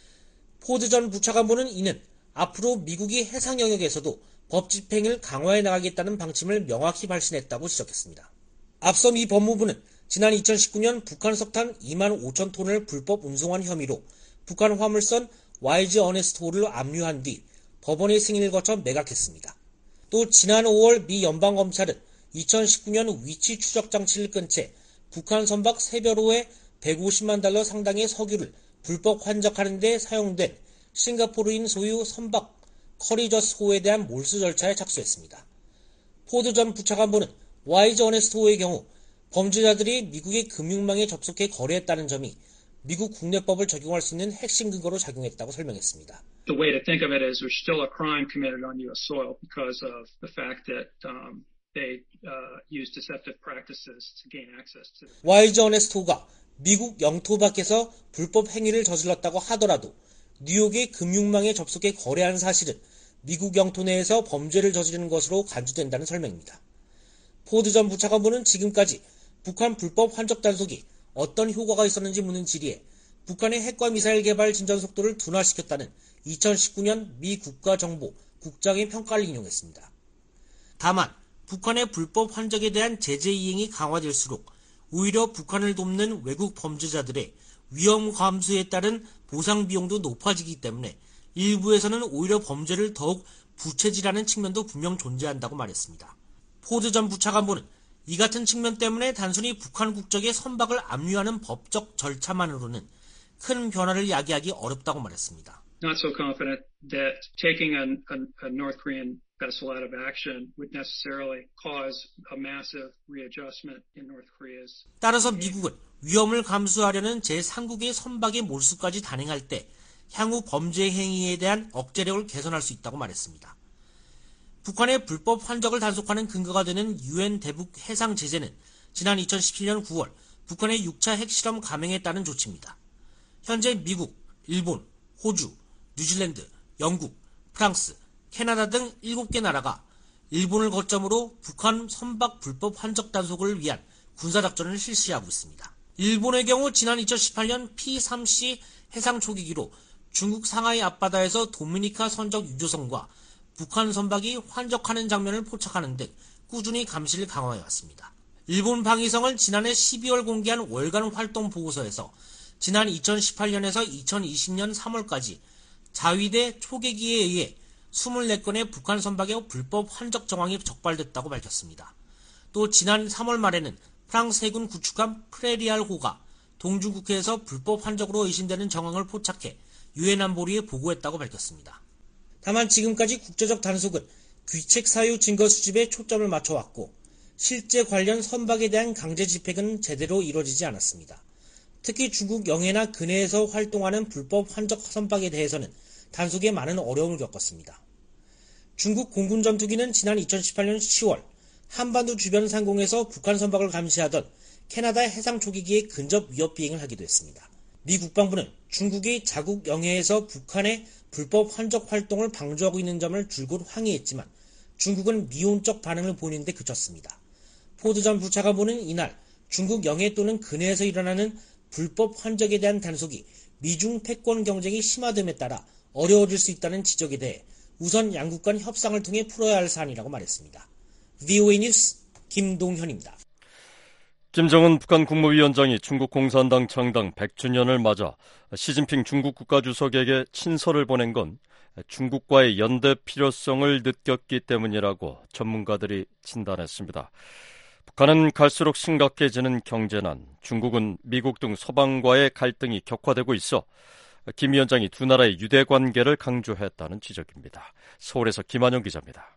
포드 전 부차관보는 이는 앞으로 미국이 해상 영역에서도 법 집행을 강화해 나가겠다는 방침을 명확히 발신했다고 지적했습니다. 앞서 미 법무부는 지난 2019년 북한 석탄 2만 5천 톤을 불법 운송한 혐의로 북한 화물선 와이즈 어네스트 호를 압류한 뒤 법원의 승인을 거쳐 매각했습니다. 또 지난 5월 미 연방검찰은 2019년 위치 추적 장치를 끈 채 북한 선박 3벼로에 150만 달러 상당의 석유를 불법 환적하는 데 사용된 싱가포르인 소유 선박 커리저스 호에 대한 몰수 절차에 착수했습니다. 포드 전 부차관보는 와이즈 어네스트 호의 경우 범죄자들이 미국의 금융망에 접속해 거래했다는 점이 미국 국내법을 적용할 수 있는 핵심 근거로 작용했다고 설명했습니다. The way to think of it is there's still a crime committed on U.S. soil because of the fact that they use deceptive practices to gain access to. 와이즈 어네스트 호가 미국 영토 밖에서 불법 행위를 저질렀다고 하더라도 뉴욕의 금융망에 접속해 거래한 사실은 미국 영토 내에서 범죄를 저지르는 것으로 간주된다는 설명입니다. 포드 전 부차관보는 지금까지 북한 불법 환적 단속이 어떤 효과가 있었는지 묻는 질의에 북한의 핵과 미사일 개발 진전 속도를 둔화시켰다는 2019년 미 국가정보 국장의 평가를 인용했습니다. 다만 북한의 불법 환적에 대한 제재 이행이 강화될수록 오히려 북한을 돕는 외국 범죄자들의 위험 감수에 따른 보상 비용도 높아지기 때문에 일부에서는 오히려 범죄를 더욱 부채질하는 측면도 분명 존재한다고 말했습니다. 포드 전 부차관보는 이 같은 측면 때문에 단순히 북한 국적의 선박을 압류하는 법적 절차만으로는 큰 변화를 야기하기 어렵다고 말했습니다. Not so confident that taking a North Korean vessel out of action would necessarily cause a massive readjustment in North Korea's. 따라서 미국은 위험을 감수하려는 제3국의 선박의 몰수까지 단행할 때 향후 범죄 행위에 대한 억제력을 개선할 수 있다고 말했습니다. 북한의 불법 환적을 단속하는 근거가 되는 UN 대북 해상 제재는 지난 2017년 9월 북한의 6차 핵실험 감행에 따른 조치입니다. 현재 미국, 일본, 호주, 뉴질랜드, 영국, 프랑스, 캐나다 등 7개 나라가 일본을 거점으로 북한 선박 불법 환적 단속을 위한 군사작전을 실시하고 있습니다. 일본의 경우 지난 2018년 P3C 해상 초기기로 중국 상하이 앞바다에서 도미니카 선적 유조선과 북한 선박이 환적하는 장면을 포착하는 등 꾸준히 감시를 강화해왔습니다. 일본 방위성은 지난해 12월 공개한 월간 활동 보고서에서 지난 2018년에서 2020년 3월까지 자위대 초계기에 의해 24건의 북한 선박의 불법 환적 정황이 적발됐다고 밝혔습니다. 또 지난 3월 말에는 프랑스 해군 구축함 프레리알호가 동중국해에서 불법 환적으로 의심되는 정황을 포착해 유엔 안보리에 보고했다고 밝혔습니다. 다만 지금까지 국제적 단속은 귀책 사유 증거 수집에 초점을 맞춰왔고 실제 관련 선박에 대한 강제 집행은 제대로 이루어지지 않았습니다. 특히 중국 영해나 근해에서 활동하는 불법 환적 선박에 대해서는 단속에 많은 어려움을 겪었습니다. 중국 공군 전투기는 지난 2018년 10월 한반도 주변 상공에서 북한 선박을 감시하던 캐나다 해상 초기기에 근접 위협 비행을 하기도 했습니다. 미 국방부는 중국이 자국 영해에서 북한의 불법 환적 활동을 방조하고 있는 점을 줄곧 항의했지만 중국은 미온적 반응을 보이는 데 그쳤습니다. 포드 전 부차관보는 이날 중국 영해 또는 근해에서 일어나는 불법 환적에 대한 단속이 미중 패권 경쟁이 심화됨에 따라 어려워질 수 있다는 지적에 대해 우선 양국 간 협상을 통해 풀어야 할 사안이라고 말했습니다. VOA 뉴스 김동현입니다. 김정은 북한 국무위원장이 중국 공산당 창당 100주년을 맞아 시진핑 중국 국가주석에게 친서를 보낸 건 중국과의 연대 필요성을 느꼈기 때문이라고 전문가들이 진단했습니다. 북한은 갈수록 심각해지는 경제난, 중국은 미국 등 서방과의 갈등이 격화되고 있어 김 위원장이 두 나라의 유대 관계를 강조했다는 지적입니다. 서울에서 김한영 기자입니다.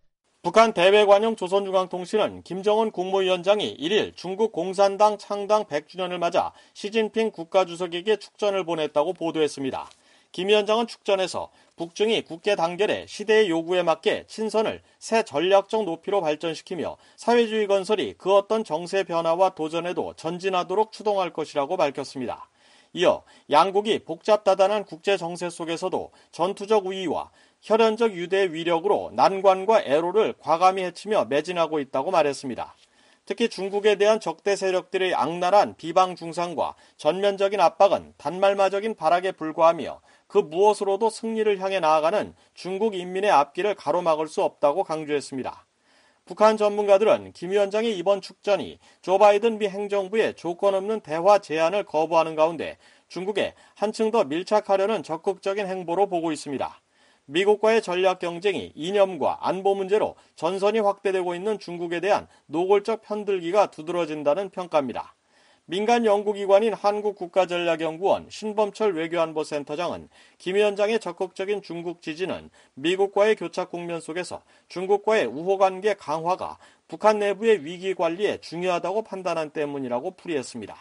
북한 대외관용 조선중앙통신은 김정은 국무위원장이 1일 중국 공산당 창당 100주년을 맞아 시진핑 국가주석에게 축전을 보냈다고 보도했습니다. 김 위원장은 축전에서 북중이 국계 단결에 시대의 요구에 맞게 친선을 새 전략적 높이로 발전시키며 사회주의 건설이 그 어떤 정세 변화와 도전에도 전진하도록 추동할 것이라고 밝혔습니다. 이어 양국이 복잡다단한 국제 정세 속에서도 전투적 우위와 혈연적 유대의 위력으로 난관과 애로를 과감히 헤치며 매진하고 있다고 말했습니다. 특히 중국에 대한 적대 세력들의 악랄한 비방 중상과 전면적인 압박은 단말마적인 발악에 불과하며 그 무엇으로도 승리를 향해 나아가는 중국 인민의 앞길을 가로막을 수 없다고 강조했습니다. 북한 전문가들은 김 위원장의 이번 축전이 조 바이든 미 행정부의 조건 없는 대화 제안을 거부하는 가운데 중국에 한층 더 밀착하려는 적극적인 행보로 보고 있습니다. 미국과의 전략 경쟁이 이념과 안보 문제로 전선이 확대되고 있는 중국에 대한 노골적 편들기가 두드러진다는 평가입니다. 민간 연구기관인 한국국가전략연구원 신범철 외교안보센터장은 김 위원장의 적극적인 중국 지지는 미국과의 교착 국면 속에서 중국과의 우호관계 강화가 북한 내부의 위기 관리에 중요하다고 판단한 때문이라고 풀이했습니다.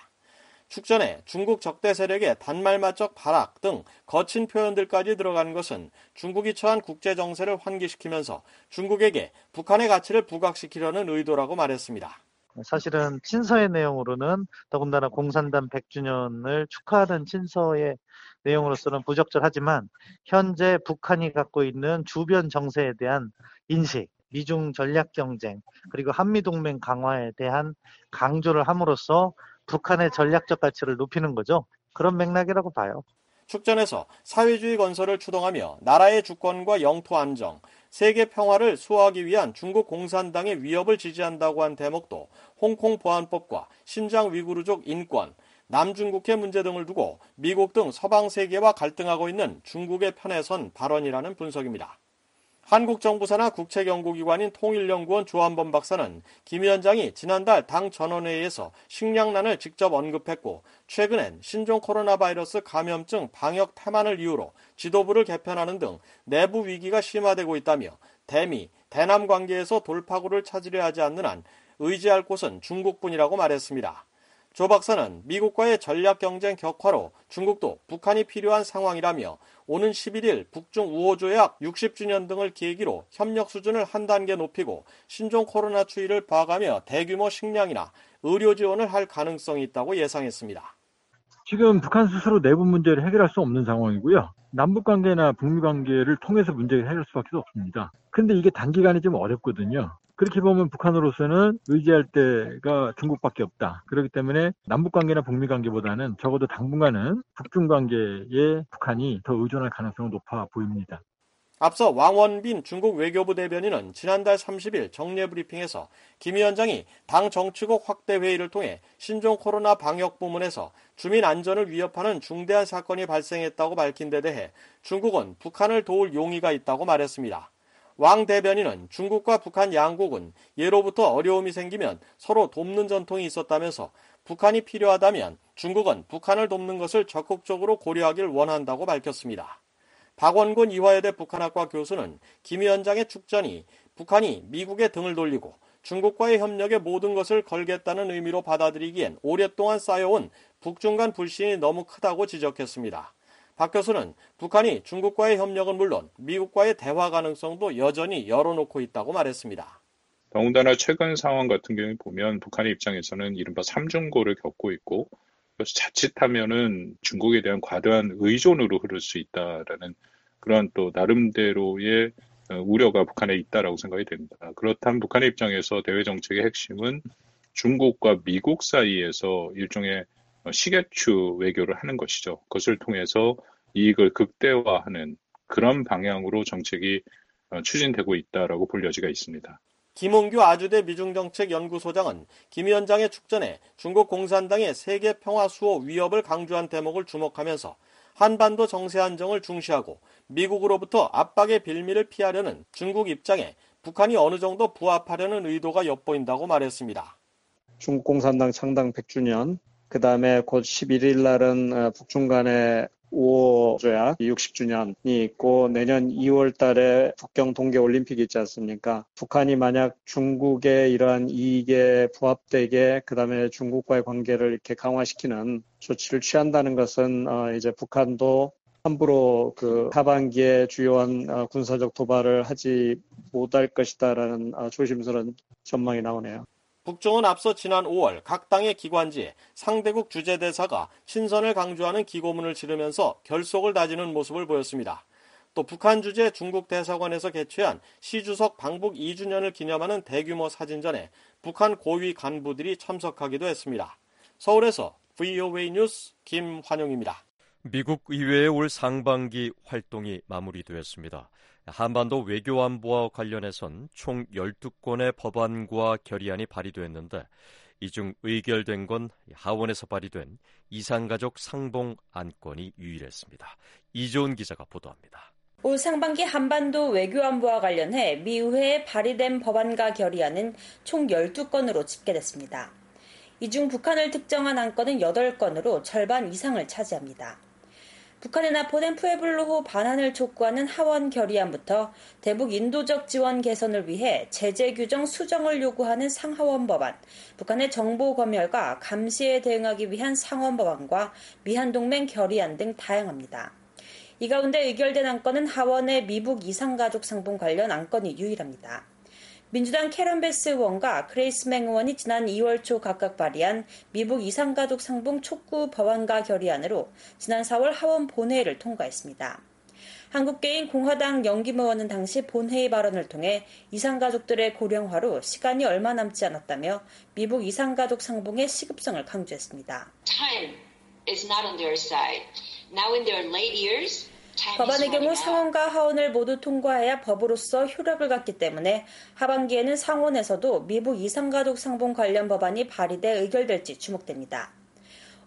축전에 중국 적대 세력의 단말마적 발악 등 거친 표현들까지 들어간 것은 중국이 처한 국제 정세를 환기시키면서 중국에게 북한의 가치를 부각시키려는 의도라고 말했습니다. 사실은 친서의 내용으로는 더군다나 공산당 100주년을 축하하는 친서의 내용으로서는 부적절하지만 현재 북한이 갖고 있는 주변 정세에 대한 인식, 미중 전략 경쟁, 그리고 한미동맹 강화에 대한 강조를 함으로써 북한의 전략적 가치를 높이는 거죠. 그런 맥락이라고 봐요. 축전에서 사회주의 건설을 추동하며 나라의 주권과 영토 안정, 세계 평화를 수호하기 위한 중국 공산당의 위협을 지지한다고 한 대목도 홍콩 보안법과 신장 위구르족 인권, 남중국해 문제 등을 두고 미국 등 서방 세계와 갈등하고 있는 중국의 편에 선 발언이라는 분석입니다. 한국정부사나 국책연구기관인 통일연구원 조한범 박사는 김 위원장이 지난달 당 전원회의에서 식량난을 직접 언급했고 최근엔 신종 코로나 바이러스 감염증 방역 태만을 이유로 지도부를 개편하는 등 내부 위기가 심화되고 있다며 대미, 대남 관계에서 돌파구를 찾으려 하지 않는 한 의지할 곳은 중국뿐이라고 말했습니다. 조 박사는 미국과의 전략 경쟁 격화로 중국도 북한이 필요한 상황이라며 오는 11일 북중 우호조약 60주년 등을 계기로 협력 수준을 한 단계 높이고 신종 코로나 추이를 봐가며 대규모 식량이나 의료 지원을 할 가능성이 있다고 예상했습니다. 지금 북한 스스로 내부 문제를 해결할 수 없는 상황이고요. 남북관계나 북미관계를 통해서 문제를 해결할 수밖에 없습니다. 근데 이게 단기간에 좀 어렵거든요. 그렇게 보면 북한으로서는 의지할 때가 중국밖에 없다. 그렇기 때문에 남북관계나 북미관계보다는 적어도 당분간은 북중관계에 북한이 더 의존할 가능성은 높아 보입니다. 앞서 왕원빈 중국 외교부 대변인은 지난달 30일 정례 브리핑에서 김 위원장이 당 정치국 확대 회의를 통해 신종 코로나 방역 부문에서 주민 안전을 위협하는 중대한 사건이 발생했다고 밝힌 데 대해 중국은 북한을 도울 용의가 있다고 말했습니다. 왕 대변인은 중국과 북한 양국은 예로부터 어려움이 생기면 서로 돕는 전통이 있었다면서 북한이 필요하다면 중국은 북한을 돕는 것을 적극적으로 고려하길 원한다고 밝혔습니다. 박원곤 이화여대 북한학과 교수는 김 위원장의 축전이 북한이 미국에 등을 돌리고 중국과의 협력에 모든 것을 걸겠다는 의미로 받아들이기엔 오랫동안 쌓여온 북중 간 불신이 너무 크다고 지적했습니다. 박 교수는 북한이 중국과의 협력은 물론 미국과의 대화 가능성도 여전히 열어놓고 있다고 말했습니다. 더군다나 최근 상황 같은 경우에 보면 북한의 입장에서는 이른바 삼중고를 겪고 있고 그래서 자칫하면은 중국에 대한 과도한 의존으로 흐를 수 있다라는 그런 또 나름대로의 우려가 북한에 있다라고 생각이 됩니다. 그렇다면 북한의 입장에서 대외 정책의 핵심은 중국과 미국 사이에서 일종의 시계추 외교를 하는 것이죠. 그것을 통해서 이익을 극대화하는 그런 방향으로 정책이 추진되고 있다라고 볼 여지가 있습니다. 김홍규 아주대 미중정책연구소장은 김 위원장의 축전에 중국 공산당의 세계 평화 수호 위협을 강조한 대목을 주목하면서 한반도 정세 안정을 중시하고 미국으로부터 압박의 빌미를 피하려는 중국 입장에 북한이 어느 정도 부합하려는 의도가 엿보인다고 말했습니다. 중국 공산당 창당 100주년, 그 다음에 곧 11일 날은 북중 간의 우호조약 60주년이 있고 내년 2월 달에 북경 동계올림픽이 있지 않습니까? 북한이 만약 중국의 이러한 이익에 부합되게 그 다음에 중국과의 관계를 이렇게 강화시키는 조치를 취한다는 것은 이제 북한도 함부로 그 하반기에 주요한 군사적 도발을 하지 못할 것이다라는 조심스러운 전망이 나오네요. 북중은 앞서 지난 5월 각 당의 기관지에 상대국 주재대사가 친선을 강조하는 기고문을 지르면서 결속을 다지는 모습을 보였습니다. 또 북한 주재 중국 대사관에서 개최한 시 주석 방북 2주년을 기념하는 대규모 사진전에 북한 고위 간부들이 참석하기도 했습니다. 서울에서 VOA 뉴스 김환용입니다. 미국 의회의 올 상반기 활동이 마무리되었습니다. 한반도 외교안보와 관련해선 총 12건의 법안과 결의안이 발의됐는데 이 중 의결된 건 하원에서 발의된 이산가족 상봉 안건이 유일했습니다. 이조은 기자가 보도합니다. 올 상반기 한반도 외교안보와 관련해 미 의회에 발의된 법안과 결의안은 총 12건으로 집계됐습니다. 이 중 북한을 특정한 안건은 8건으로 절반 이상을 차지합니다. 북한에 납포된 푸에블로호 반환을 촉구하는 하원 결의안부터 대북 인도적 지원 개선을 위해 제재 규정 수정을 요구하는 상하원 법안, 북한의 정보 검열과 감시에 대응하기 위한 상원 법안과 미한동맹 결의안 등 다양합니다. 이 가운데 의결된 안건은 하원의 미북 이산가족 상봉 관련 안건이 유일합니다. 민주당 캐런 베스 의원과 크레이스 맹 의원이 지난 2월 초 각각 발의한 미북 이산가족 상봉 촉구 법안과 결의안으로 지난 4월 하원 본회의를 통과했습니다. 한국계인 공화당 영김 의원은 당시 본회의 발언을 통해 이산가족들의 고령화로 시간이 얼마 남지 않았다며 미북 이산가족 상봉의 시급성을 강조했습니다. Time is not on their side. Now in their late years, 법안의 경우 상원과 하원을 모두 통과해야 법으로서 효력을 갖기 때문에 하반기에는 상원에서도 미북 이산가족 상봉 관련 법안이 발의돼 의결될지 주목됩니다.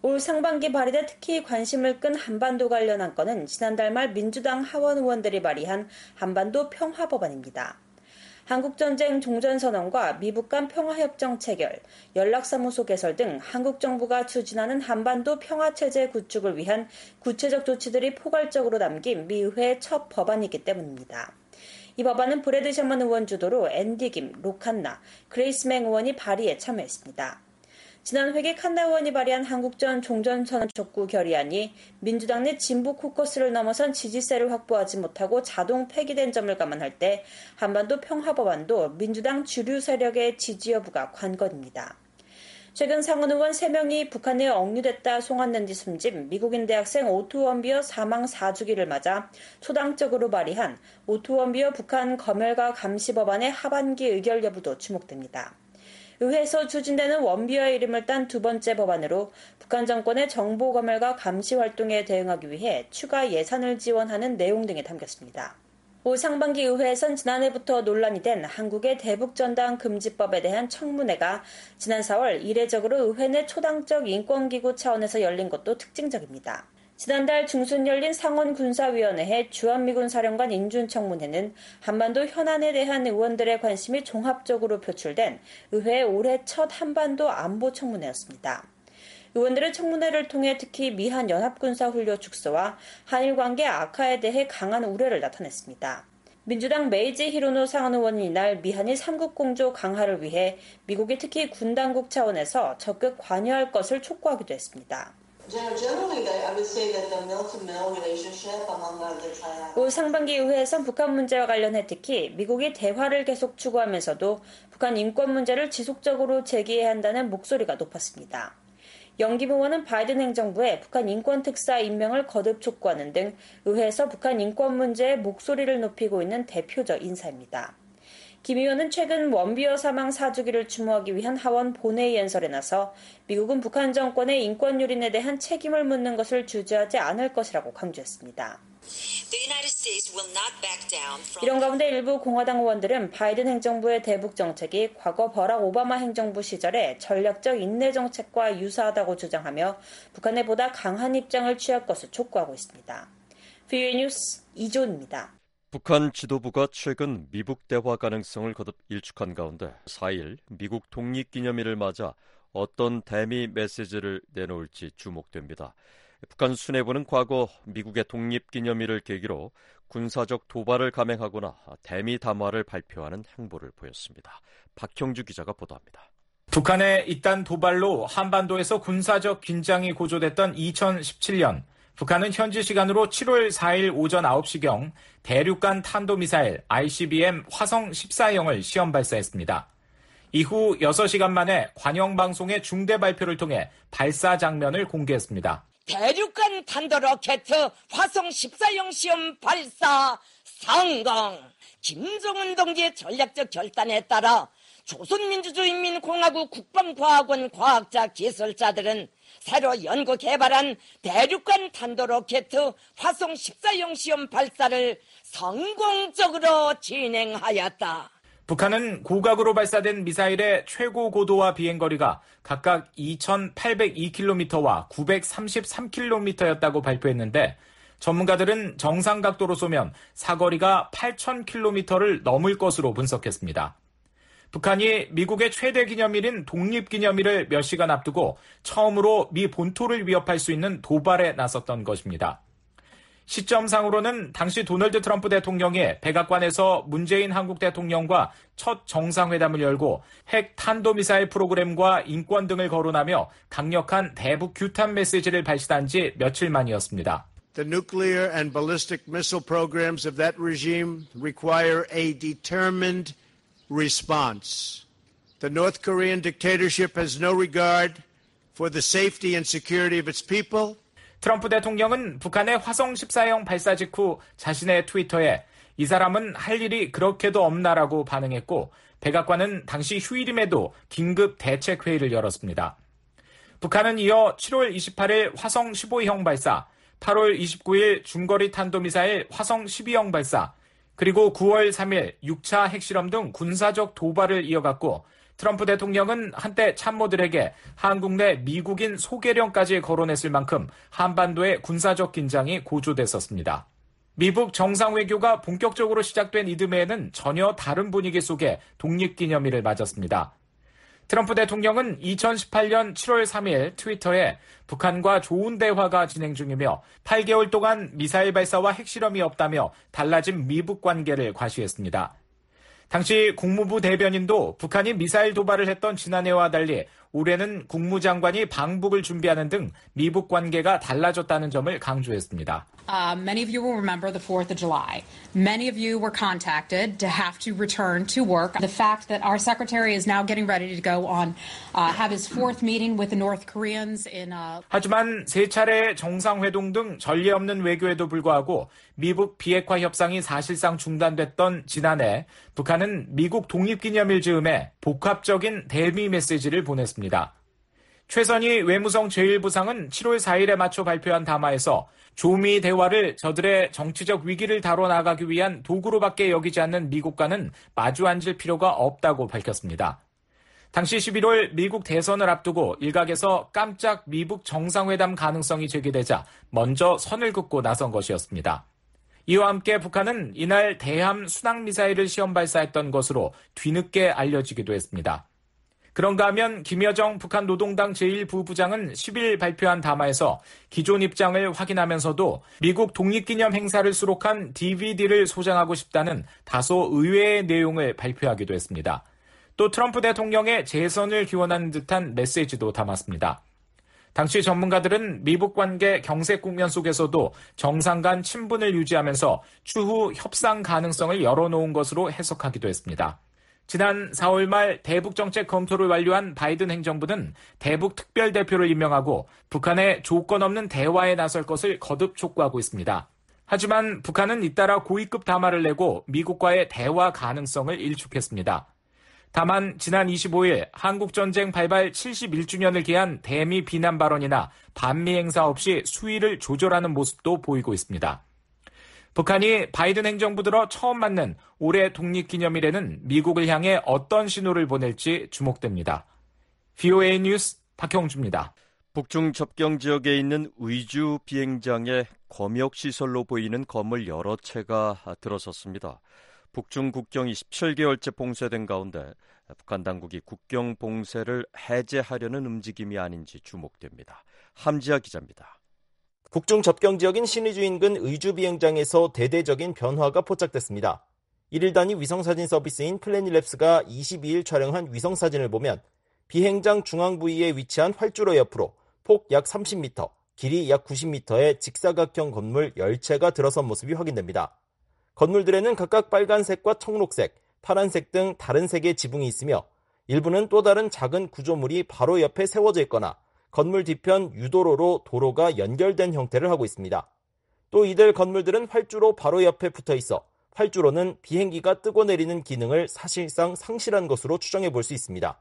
올 상반기 발의돼 특히 관심을 끈 한반도 관련 안건은 지난달 말 민주당 하원 의원들이 발의한 한반도 평화법안입니다. 한국전쟁 종전선언과 미북 간 평화협정 체결, 연락사무소 개설 등 한국 정부가 추진하는 한반도 평화체제 구축을 위한 구체적 조치들이 포괄적으로 담긴 미 의회의 첫 법안이기 때문입니다. 이 법안은 브래드 셔먼 의원 주도로 앤디 김, 로 칸나, 그레이스 맹 의원이 발의에 참여했습니다. 지난 회기 칸나 의원이 발의한 한국전 종전선언 촉구 결의안이 민주당 내 진보 코커스를 넘어선 지지세를 확보하지 못하고 자동 폐기된 점을 감안할 때 한반도 평화법안도 민주당 주류 세력의 지지 여부가 관건입니다. 최근 상원 의원 3명이 북한에 억류됐다 송환된 뒤 숨진 미국인 대학생 오토 원비어 사망 4주기를 맞아 초당적으로 발의한 오토 원비어 북한 검열과 감시 법안의 하반기 의결 여부도 주목됩니다. 의회에서 추진되는 원비어의 이름을 딴 두 번째 법안으로 북한 정권의 정보 검열과 감시 활동에 대응하기 위해 추가 예산을 지원하는 내용 등이 담겼습니다. 올 상반기 의회에선 지난해부터 논란이 된 한국의 대북전당 금지법에 대한 청문회가 지난 4월 이례적으로 의회 내 초당적 인권기구 차원에서 열린 것도 특징적입니다. 지난달 중순 열린 상원군사위원회의 주한미군 사령관 인준청문회는 한반도 현안에 대한 의원들의 관심이 종합적으로 표출된 의회의 올해 첫 한반도 안보청문회였습니다. 의원들은 청문회를 통해 특히 미한 연합군사훈련 축소와 한일 관계 악화에 대해 강한 우려를 나타냈습니다. 민주당 메이지 히로노 상원 의원은 이날 미한일 3국 공조 강화를 위해 미국이 특히 군 당국 차원에서 적극 관여할 것을 촉구하기도 했습니다. 올 상반기 의회에선 북한 문제와 관련해 특히 미국이 대화를 계속 추구하면서도 북한 인권 문제를 지속적으로 제기해야 한다는 목소리가 높았습니다. 영김 의원은 바이든 행정부에 북한 인권 특사 임명을 거듭 촉구하는 등 의회에서 북한 인권 문제에 목소리를 높이고 있는 대표적 인사입니다. 김 의원은 최근 원비어 사망 4주기를 추모하기 위한 하원 본회의 연설에 나서 미국은 북한 정권의 인권 유린에 대한 책임을 묻는 것을 주저하지 않을 것이라고 강조했습니다. 이런 가운데 일부 공화당 의원들은 바이든 행정부의 대북 정책이 과거 버락 오바마 행정부 시절의 전략적 인내 정책과 유사하다고 주장하며 북한에 보다 강한 입장을 취할 것을 촉구하고 있습니다. VOA 뉴스 이조은입니다. 북한 지도부가 최근 미북 대화 가능성을 거듭 일축한 가운데 4일 미국 독립기념일을 맞아 어떤 대미 메시지를 내놓을지 주목됩니다. 북한 수뇌부는 과거 미국의 독립기념일을 계기로 군사적 도발을 감행하거나 대미 담화를 발표하는 행보를 보였습니다. 박형주 기자가 보도합니다. 북한의 이딴 도발로 한반도에서 군사적 긴장이 고조됐던 2017년 북한은 현지 시간으로 7월 4일 오전 9시경 대륙간 탄도미사일 ICBM 화성 14형을 시험 발사했습니다. 이후 6시간 만에 관영방송의 중대 발표를 통해 발사 장면을 공개했습니다. 대륙간 탄도로켓 화성 14형 시험 발사 성공! 김정은 동지의 전략적 결단에 따라 조선민주주의인민공화국 국방과학원 과학자 기술자들은 새로 연구 개발한 대륙간 탄도로켓 화성 14형 시험 발사를 성공적으로 진행하였다. 북한은 고각으로 발사된 미사일의 최고 고도와 비행거리가 각각 2,802km와 933km였다고 발표했는데 전문가들은 정상 각도로 쏘면 사거리가 8,000km를 넘을 것으로 분석했습니다. 북한이 미국의 최대 기념일인 독립기념일을 몇 시간 앞두고 처음으로 미 본토를 위협할 수 있는 도발에 나섰던 것입니다. 시점상으로는 당시 도널드 트럼프 대통령이 백악관에서 문재인 한국 대통령과 첫 정상회담을 열고 핵 탄도미사일 프로그램과 인권 등을 거론하며 강력한 대북 규탄 메시지를 발신한 지 며칠 만이었습니다. The nuclear and ballistic missile programs of that regime require a determined response. The North Korean dictatorship has no regard for the safety and security of its people. 트럼프 대통령은 북한의 화성 14형 발사 직후 자신의 트위터에 이 사람은 할 일이 그렇게도 없나라고 반응했고 백악관은 당시 휴일임에도 긴급 대책회의를 열었습니다. 북한은 이어 7월 28일 화성 15형 발사, 8월 29일 중거리 탄도미사일 화성 12형 발사, 그리고 9월 3일 6차 핵실험 등 군사적 도발을 이어갔고 트럼프 대통령은 한때 참모들에게 한국 내 미국인 소개령까지 거론했을 만큼 한반도의 군사적 긴장이 고조됐었습니다. 미북 정상외교가 본격적으로 시작된 이듬해에는 전혀 다른 분위기 속에 독립기념일을 맞았습니다. 트럼프 대통령은 2018년 7월 3일 트위터에 북한과 좋은 대화가 진행 중이며 8개월 동안 미사일 발사와 핵실험이 없다며 달라진 미북 관계를 과시했습니다. 당시 국무부 대변인도 북한이 미사일 도발을 했던 지난해와 달리 올해는 국무장관이 방북을 준비하는 등 미북 관계가 달라졌다는 점을 강조했습니다. Many of you will remember the 4th of July. Many of you were contacted to have to return to work. The fact that our secretary is now getting ready to go on, have his fourth meeting with the North Koreans in. 하지만 세 차례 정상회동 등 전례 없는 외교에도 불구하고 미북 비핵화 협상이 사실상 중단됐던 지난해 북한은 미국 독립기념일 즈음에 복합적인 대미 메시지를 보냈습니다. 최선희 외무성 제1부상은 7월 4일에 맞춰 발표한 담화에서 조미 대화를 저들의 정치적 위기를 다뤄나가기 위한 도구로밖에 여기지 않는 미국과는 마주 앉을 필요가 없다고 밝혔습니다. 당시 11월 미국 대선을 앞두고 일각에서 깜짝 미북 정상회담 가능성이 제기되자 먼저 선을 긋고 나선 것이었습니다. 이와 함께 북한은 이날 대함 순항미사일을 시험 발사했던 것으로 뒤늦게 알려지기도 했습니다. 그런가 하면 김여정 북한 노동당 제1부부장은 10일 발표한 담화에서 기존 입장을 확인하면서도 미국 독립기념 행사를 수록한 DVD를 소장하고 싶다는 다소 의외의 내용을 발표하기도 했습니다. 또 트럼프 대통령의 재선을 기원하는 듯한 메시지도 담았습니다. 당시 전문가들은 미북 관계 경색 국면 속에서도 정상 간 친분을 유지하면서 추후 협상 가능성을 열어놓은 것으로 해석하기도 했습니다. 지난 4월 말 대북 정책 검토를 완료한 바이든 행정부는 대북 특별대표를 임명하고 북한의 조건 없는 대화에 나설 것을 거듭 촉구하고 있습니다. 하지만 북한은 잇따라 고위급 담화를 내고 미국과의 대화 가능성을 일축했습니다. 다만 지난 25일 한국전쟁 발발 71주년을 기한 대미 비난 발언이나 반미 행사 없이 수위를 조절하는 모습도 보이고 있습니다. 북한이 바이든 행정부 들어 처음 맞는 올해 독립기념일에는 미국을 향해 어떤 신호를 보낼지 주목됩니다. VOA 뉴스 박형주입니다. 북중 접경 지역에 있는 의주 비행장에 검역시설로 보이는 건물 여러 채가 들어섰습니다. 북중 국경이 17개월째 봉쇄된 가운데 북한 당국이 국경 봉쇄를 해제하려는 움직임이 아닌지 주목됩니다. 함지아 기자입니다. 북중 접경 지역인 신의주 인근 의주 비행장에서 대대적인 변화가 포착됐습니다. 1일 단위 위성사진 서비스인 플래닛랩스가 22일 촬영한 위성사진을 보면 비행장 중앙 부위에 위치한 활주로 옆으로 폭 약 30m, 길이 약 90m의 직사각형 건물 10채가 들어선 모습이 확인됩니다. 건물들에는 각각 빨간색과 청록색, 파란색 등 다른 색의 지붕이 있으며 일부는 또 다른 작은 구조물이 바로 옆에 세워져 있거나 건물 뒤편 유도로로 도로가 연결된 형태를 하고 있습니다. 또 이들 건물들은 활주로 바로 옆에 붙어 있어 활주로는 비행기가 뜨고 내리는 기능을 사실상 상실한 것으로 추정해 볼 수 있습니다.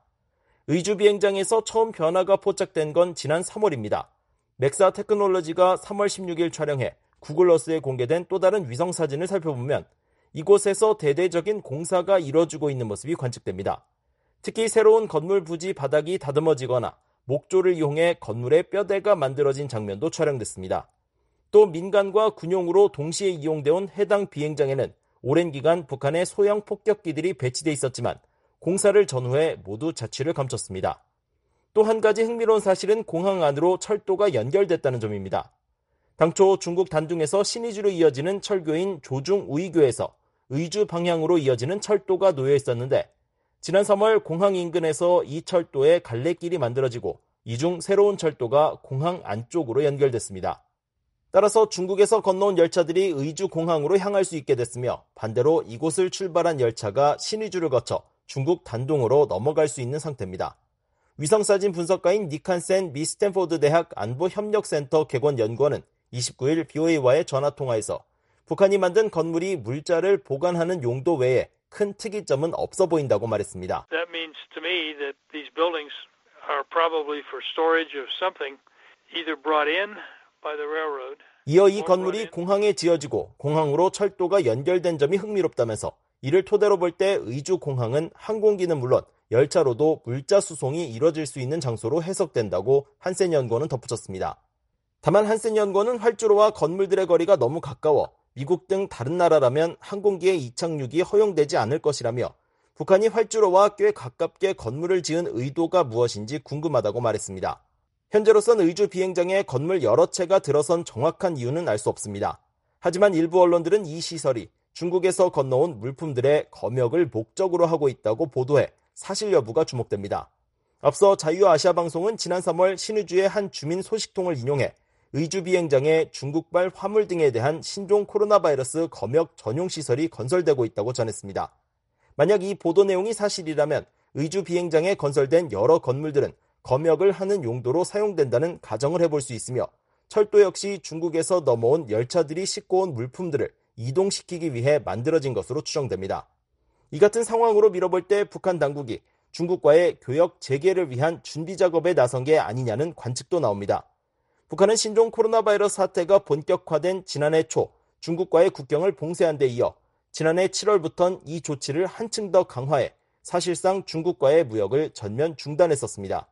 의주 비행장에서 처음 변화가 포착된 건 지난 3월입니다. 맥사 테크놀로지가 3월 16일 촬영해 구글어스에 공개된 또 다른 위성사진을 살펴보면 이곳에서 대대적인 공사가 이뤄지고 있는 모습이 관측됩니다. 특히 새로운 건물 부지 바닥이 다듬어지거나 목조를 이용해 건물의 뼈대가 만들어진 장면도 촬영됐습니다. 또 민간과 군용으로 동시에 이용돼 온 해당 비행장에는 오랜 기간 북한의 소형 폭격기들이 배치돼 있었지만 공사를 전후해 모두 자취를 감췄습니다. 또 한 가지 흥미로운 사실은 공항 안으로 철도가 연결됐다는 점입니다. 당초 중국 단둥에서 신의주로 이어지는 철교인 조중우이교에서 의주 방향으로 이어지는 철도가 놓여 있었는데 지난 3월 공항 인근에서 이 철도에 갈래길이 만들어지고 이 중 새로운 철도가 공항 안쪽으로 연결됐습니다. 따라서 중국에서 건너온 열차들이 의주 공항으로 향할 수 있게 됐으며 반대로 이곳을 출발한 열차가 신의주를 거쳐 중국 단둥으로 넘어갈 수 있는 상태입니다. 위성사진 분석가인 니칸센 미 스탠포드 대학 안보협력센터 객원 연구원은 29일 BOA와의 전화통화에서 북한이 만든 건물이 물자를 보관하는 용도 외에 큰 특이점은 없어 보인다고 말했습니다. That means to me that these buildings are probably for storage of something either brought in by the railroad. 이어 이 건물이 공항에 지어지고 공항으로 철도가 연결된 점이 흥미롭다면서 이를 토대로 볼 때 의주 공항은 항공기는 물론 열차로도 물자 수송이 이뤄질 수 있는 장소로 해석된다고 한센 연구원은 덧붙였습니다. 다만 한센 연구원은 활주로와 건물들의 거리가 너무 가까워 미국 등 다른 나라라면 항공기의 이착륙이 허용되지 않을 것이라며 북한이 활주로와 꽤 가깝게 건물을 지은 의도가 무엇인지 궁금하다고 말했습니다. 현재로선 의주 비행장에 건물 여러 채가 들어선 정확한 이유는 알 수 없습니다. 하지만 일부 언론들은 이 시설이 중국에서 건너온 물품들의 검역을 목적으로 하고 있다고 보도해 사실 여부가 주목됩니다. 앞서 자유아시아방송은 지난 3월 신의주의 한 주민 소식통을 인용해 의주 비행장에 중국발 화물 등에 대한 신종 코로나 바이러스 검역 전용 시설이 건설되고 있다고 전했습니다. 만약 이 보도 내용이 사실이라면 의주 비행장에 건설된 여러 건물들은 검역을 하는 용도로 사용된다는 가정을 해볼 수 있으며 철도 역시 중국에서 넘어온 열차들이 싣고 온 물품들을 이동시키기 위해 만들어진 것으로 추정됩니다. 이 같은 상황으로 미뤄볼 때 북한 당국이 중국과의 교역 재개를 위한 준비 작업에 나선 게 아니냐는 관측도 나옵니다. 북한은 신종 코로나 바이러스 사태가 본격화된 지난해 초 중국과의 국경을 봉쇄한 데 이어 지난해 7월부터는 이 조치를 한층 더 강화해 사실상 중국과의 무역을 전면 중단했었습니다.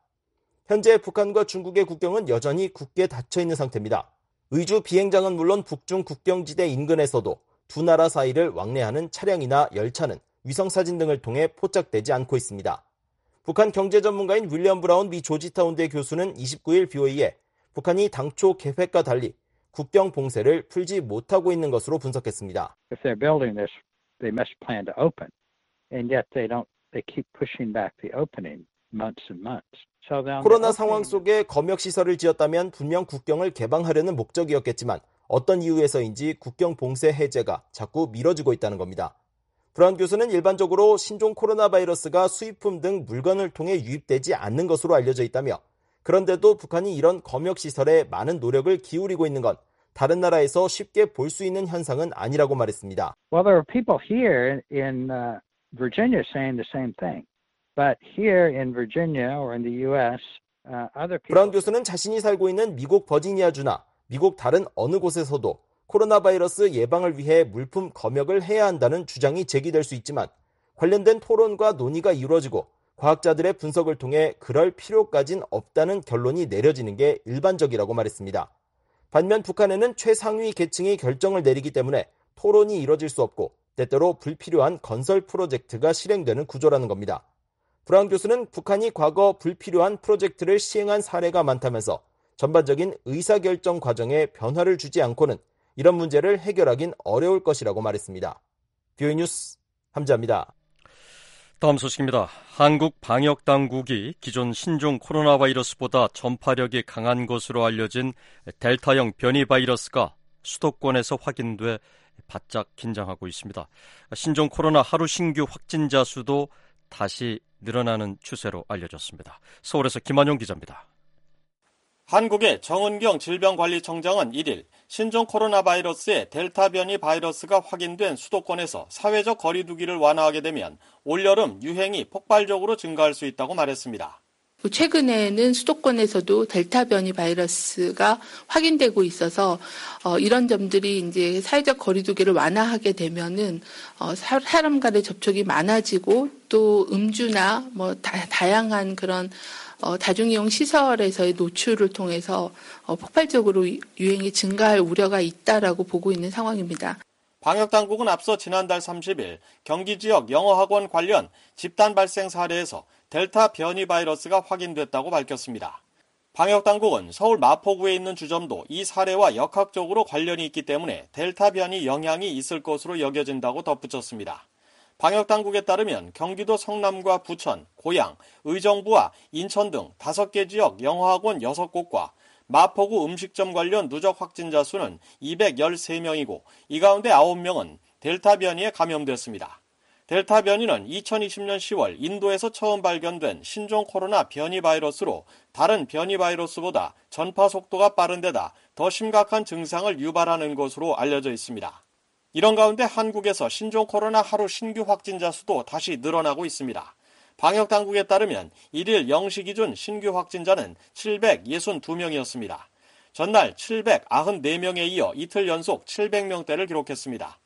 현재 북한과 중국의 국경은 여전히 굳게 닫혀 있는 상태입니다. 의주 비행장은 물론 북중 국경지대 인근에서도 두 나라 사이를 왕래하는 차량이나 열차는 위성사진 등을 통해 포착되지 않고 있습니다. 북한 경제 전문가인 윌리엄 브라운 미 조지타운대 교수는 29일 BOE에 북한이 당초 계획과 달리 국경 봉쇄를 풀지 못하고 있는 것으로 분석했습니다. If they're building this, they must plan to open, and yet they keep pushing back the opening months and months. 코로나 상황 속에 검역시설을 지었다면 분명 국경을 개방하려는 목적이었겠지만 어떤 이유에서인지 국경 봉쇄 해제가 자꾸 미뤄지고 있다는 겁니다. 브라운 교수는 일반적으로 신종 코로나 바이러스가 수입품 등 물건을 통해 유입되지 않는 것으로 알려져 있다며 그런데도 북한이 이런 검역시설에 많은 노력을 기울이고 있는 건 다른 나라에서 쉽게 볼 수 있는 현상은 아니라고 말했습니다. Well, there are people here in Virginia saying the same thing. But here in Virginia or in the US, other people... 브라운 교수는 자신이 살고 있는 미국 버지니아주나 미국 다른 어느 곳에서도 코로나 바이러스 예방을 위해 물품 검역을 해야 한다는 주장이 제기될 수 있지만 관련된 토론과 논의가 이루어지고 과학자들의 분석을 통해 그럴 필요까진 없다는 결론이 내려지는 게 일반적이라고 말했습니다. 반면 북한에는 최상위 계층이 결정을 내리기 때문에 토론이 이뤄질 수 없고 때때로 불필요한 건설 프로젝트가 실행되는 구조라는 겁니다. 브라운 교수는 북한이 과거 불필요한 프로젝트를 시행한 사례가 많다면서 전반적인 의사결정 과정에 변화를 주지 않고는 이런 문제를 해결하긴 어려울 것이라고 말했습니다. BOE 뉴스 함지아입니다. 다음 소식입니다. 한국 방역당국이 기존 신종 코로나 바이러스보다 전파력이 강한 것으로 알려진 델타형 변이 바이러스가 수도권에서 확인돼 바짝 긴장하고 있습니다. 신종 코로나 하루 신규 확진자 수도 다시 늘어나는 추세로 알려졌습니다. 서울에서 김한용 기자입니다. 한국의 정은경 질병관리청장은 1일 신종 코로나 바이러스의 델타 변이 바이러스가 확인된 수도권에서 사회적 거리 두기를 완화하게 되면 올여름 유행이 폭발적으로 증가할 수 있다고 말했습니다. 최근에는 수도권에서도 델타 변이 바이러스가 확인되고 있어서 이런 점들이 이제 사회적 거리 두기를 완화하게 되면은 사람 간의 접촉이 많아지고 또 음주나 다양한 그런 다중이용 시설에서의 노출을 통해서 폭발적으로 유행이 증가할 우려가 있다라고 보고 있는 상황입니다. 방역당국은 앞서 지난달 30일 경기 지역 영어학원 관련 집단 발생 사례에서 델타 변이 바이러스가 확인됐다고 밝혔습니다. 방역당국은 서울 마포구에 있는 주점도 이 사례와 역학적으로 관련이 있기 때문에 델타 변이 영향이 있을 것으로 여겨진다고 덧붙였습니다. 방역당국에 따르면 경기도 성남과 부천, 고양, 의정부와 인천 등 5개 지역 영어학원 6곳과 마포구 음식점 관련 누적 확진자 수는 213명이고 이 가운데 9명은 델타 변이에 감염됐습니다. 델타 변이는 2020년 10월 인도에서 처음 발견된 신종 코로나 변이 바이러스로 다른 변이 바이러스보다 전파 속도가 빠른 데다 더 심각한 증상을 유발하는 것으로 알려져 있습니다. 이런 가운데 한국에서 신종 코로나 하루 신규 확진자 수도 다시 늘어나고 있습니다. 방역당국에 따르면 1일 0시 기준 신규 확진자는 762명이었습니다. 전날 794명에 이어 이틀 연속 700명대를 기록했습니다.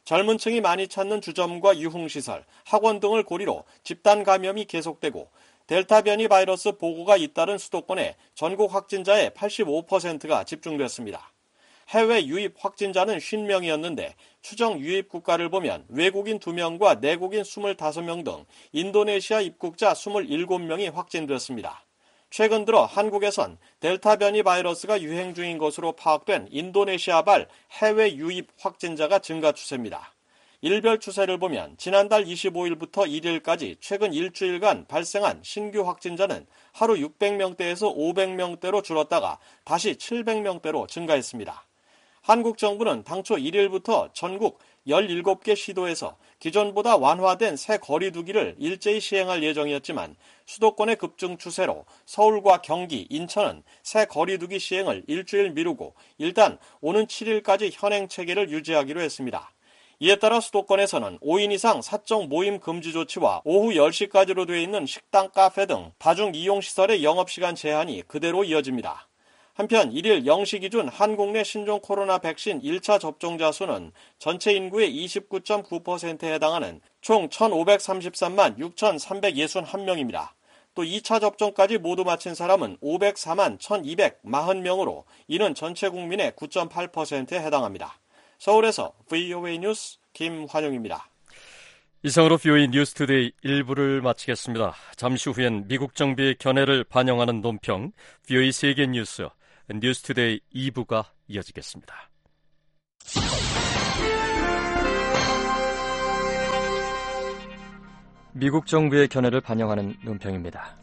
젊은 층이 많이 찾는 주점과 유흥시설, 학원 등을 고리로 집단 감염이 계속되고 델타 변이 바이러스 보고가 잇따른 수도권에 전국 확진자의 85%가 집중됐습니다. 해외 유입 확진자는 50명이었는데 추정 유입 국가를 보면 외국인 2명과 내국인 25명 등 인도네시아 입국자 27명이 확진됐습니다. 최근 들어 한국에선 델타 변이 바이러스가 유행 중인 것으로 파악된 인도네시아발 해외 유입 확진자가 증가 추세입니다. 일별 추세를 보면 지난달 25일부터 1일까지 최근 일주일간 발생한 신규 확진자는 하루 600명대에서 500명대로 줄었다가 다시 700명대로 증가했습니다. 한국 정부는 당초 1일부터 전국 17개 시도에서 기존보다 완화된 새 거리두기를 일제히 시행할 예정이었지만 수도권의 급증 추세로 서울과 경기, 인천은 새 거리두기 시행을 일주일 미루고 일단 오는 7일까지 현행 체계를 유지하기로 했습니다. 이에 따라 수도권에서는 5인 이상 사적 모임 금지 조치와 오후 10시까지로 되어 있는 식당, 카페 등 다중 이용시설의 영업시간 제한이 그대로 이어집니다. 한편 1일 0시 기준 한국 내 신종 코로나 백신 1차 접종자 수는 전체 인구의 29.9%에 해당하는 총 1,533만 6,361명입니다. 또 2차 접종까지 모두 마친 사람은 504만 1,240명으로 이는 전체 국민의 9.8%에 해당합니다. 서울에서 VOA 뉴스 김환용입니다. 이상으로 VOA 뉴스투데이 1부를 마치겠습니다. 잠시 후엔 미국 정부의 견해를 반영하는 논평 VOA 세계 뉴스 뉴스투데이 2부가 이어지겠습니다. 미국 정부의 견해를 반영하는 논평입니다.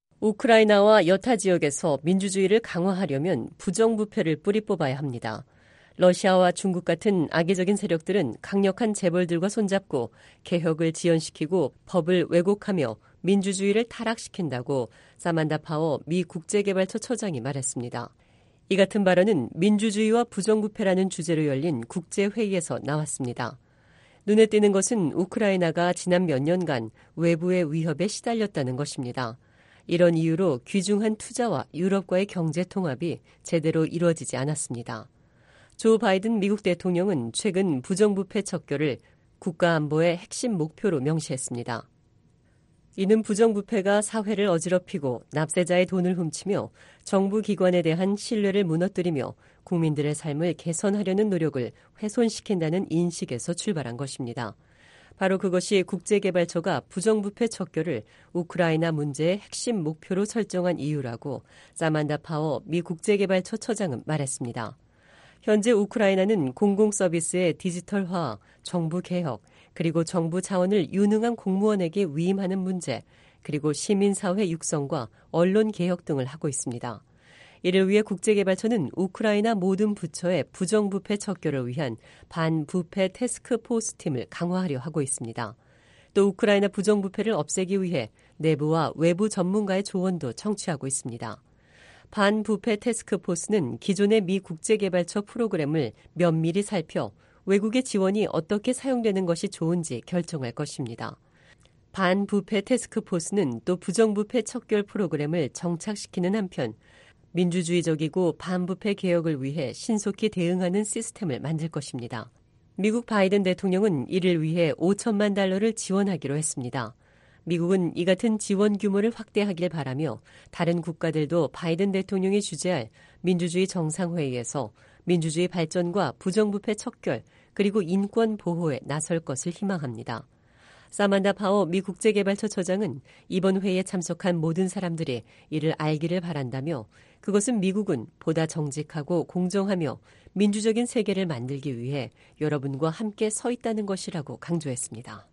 우크라이나와 여타 지역에서 민주주의를 강화하려면 부정부패를 뿌리 뽑아야 합니다. 러시아와 중국 같은 악의적인 세력들은 강력한 재벌들과 손잡고 개혁을 지연시키고 법을 왜곡하며 민주주의를 타락시킨다고 사만다 파워 미 국제개발처 처장이 말했습니다. 이 같은 발언은 민주주의와 부정부패라는 주제로 열린 국제회의에서 나왔습니다. 눈에 띄는 것은 우크라이나가 지난 몇 년간 외부의 위협에 시달렸다는 것입니다. 이런 이유로 귀중한 투자와 유럽과의 경제 통합이 제대로 이루어지지 않았습니다. 조 바이든 미국 대통령은 최근 부정부패 척결을 국가안보의 핵심 목표로 명시했습니다. 이는 부정부패가 사회를 어지럽히고 납세자의 돈을 훔치며 정부 기관에 대한 신뢰를 무너뜨리며 국민들의 삶을 개선하려는 노력을 훼손시킨다는 인식에서 출발한 것입니다. 바로 그것이 국제개발처가 부정부패 척결을 우크라이나 문제의 핵심 목표로 설정한 이유라고 사만다 파워 미 국제개발처 처장은 말했습니다. 현재 우크라이나는 공공서비스의 디지털화, 정부 개혁, 그리고 정부 자원을 유능한 공무원에게 위임하는 문제, 그리고 시민사회 육성과 언론 개혁 등을 하고 있습니다. 이를 위해 국제개발처는 우크라이나 모든 부처의 부정부패 척결을 위한 반부패 태스크포스 팀을 강화하려 하고 있습니다. 또 우크라이나 부정부패를 없애기 위해 내부와 외부 전문가의 조언도 청취하고 있습니다. 반부패 태스크포스는 기존의 미 국제개발처 프로그램을 면밀히 살펴 외국의 지원이 어떻게 사용되는 것이 좋은지 결정할 것입니다. 반부패 태스크포스는 또 부정부패 척결 프로그램을 정착시키는 한편 민주주의적이고 반부패 개혁을 위해 신속히 대응하는 시스템을 만들 것입니다. 미국 바이든 대통령은 이를 위해 $5천만 지원하기로 했습니다. 미국은 이 같은 지원 규모를 확대하길 바라며 다른 국가들도 바이든 대통령이 주재할 민주주의 정상회의에서 민주주의 발전과 부정부패 척결 그리고 인권 보호에 나설 것을 희망합니다. 사만다 파워 미 국제개발처 처장은 이번 회의에 참석한 모든 사람들이 이를 알기를 바란다며 그것은 미국은 보다 정직하고 공정하며 민주적인 세계를 만들기 위해 여러분과 함께 서 있다는 것이라고 강조했습니다.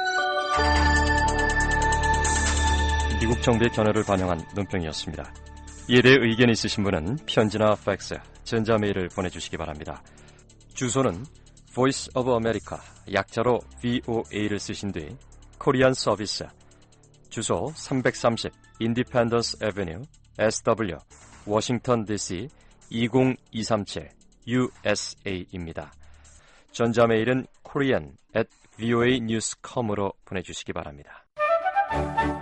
미국 정부의 견해를 반영한 논평이었습니다. 이에 대해 의견이 있으신 분은 편지나 팩스, 전자메일을 보내주시기 바랍니다. 주소는 Voice of America, 약자로 VOA를 쓰신 뒤 코리안 서비스, 주소 330 Independence Avenue, SW, 워싱턴 DC 20237 USA입니다. 전자메일은 korean@voanews.com으로 보내주시기 바랍니다.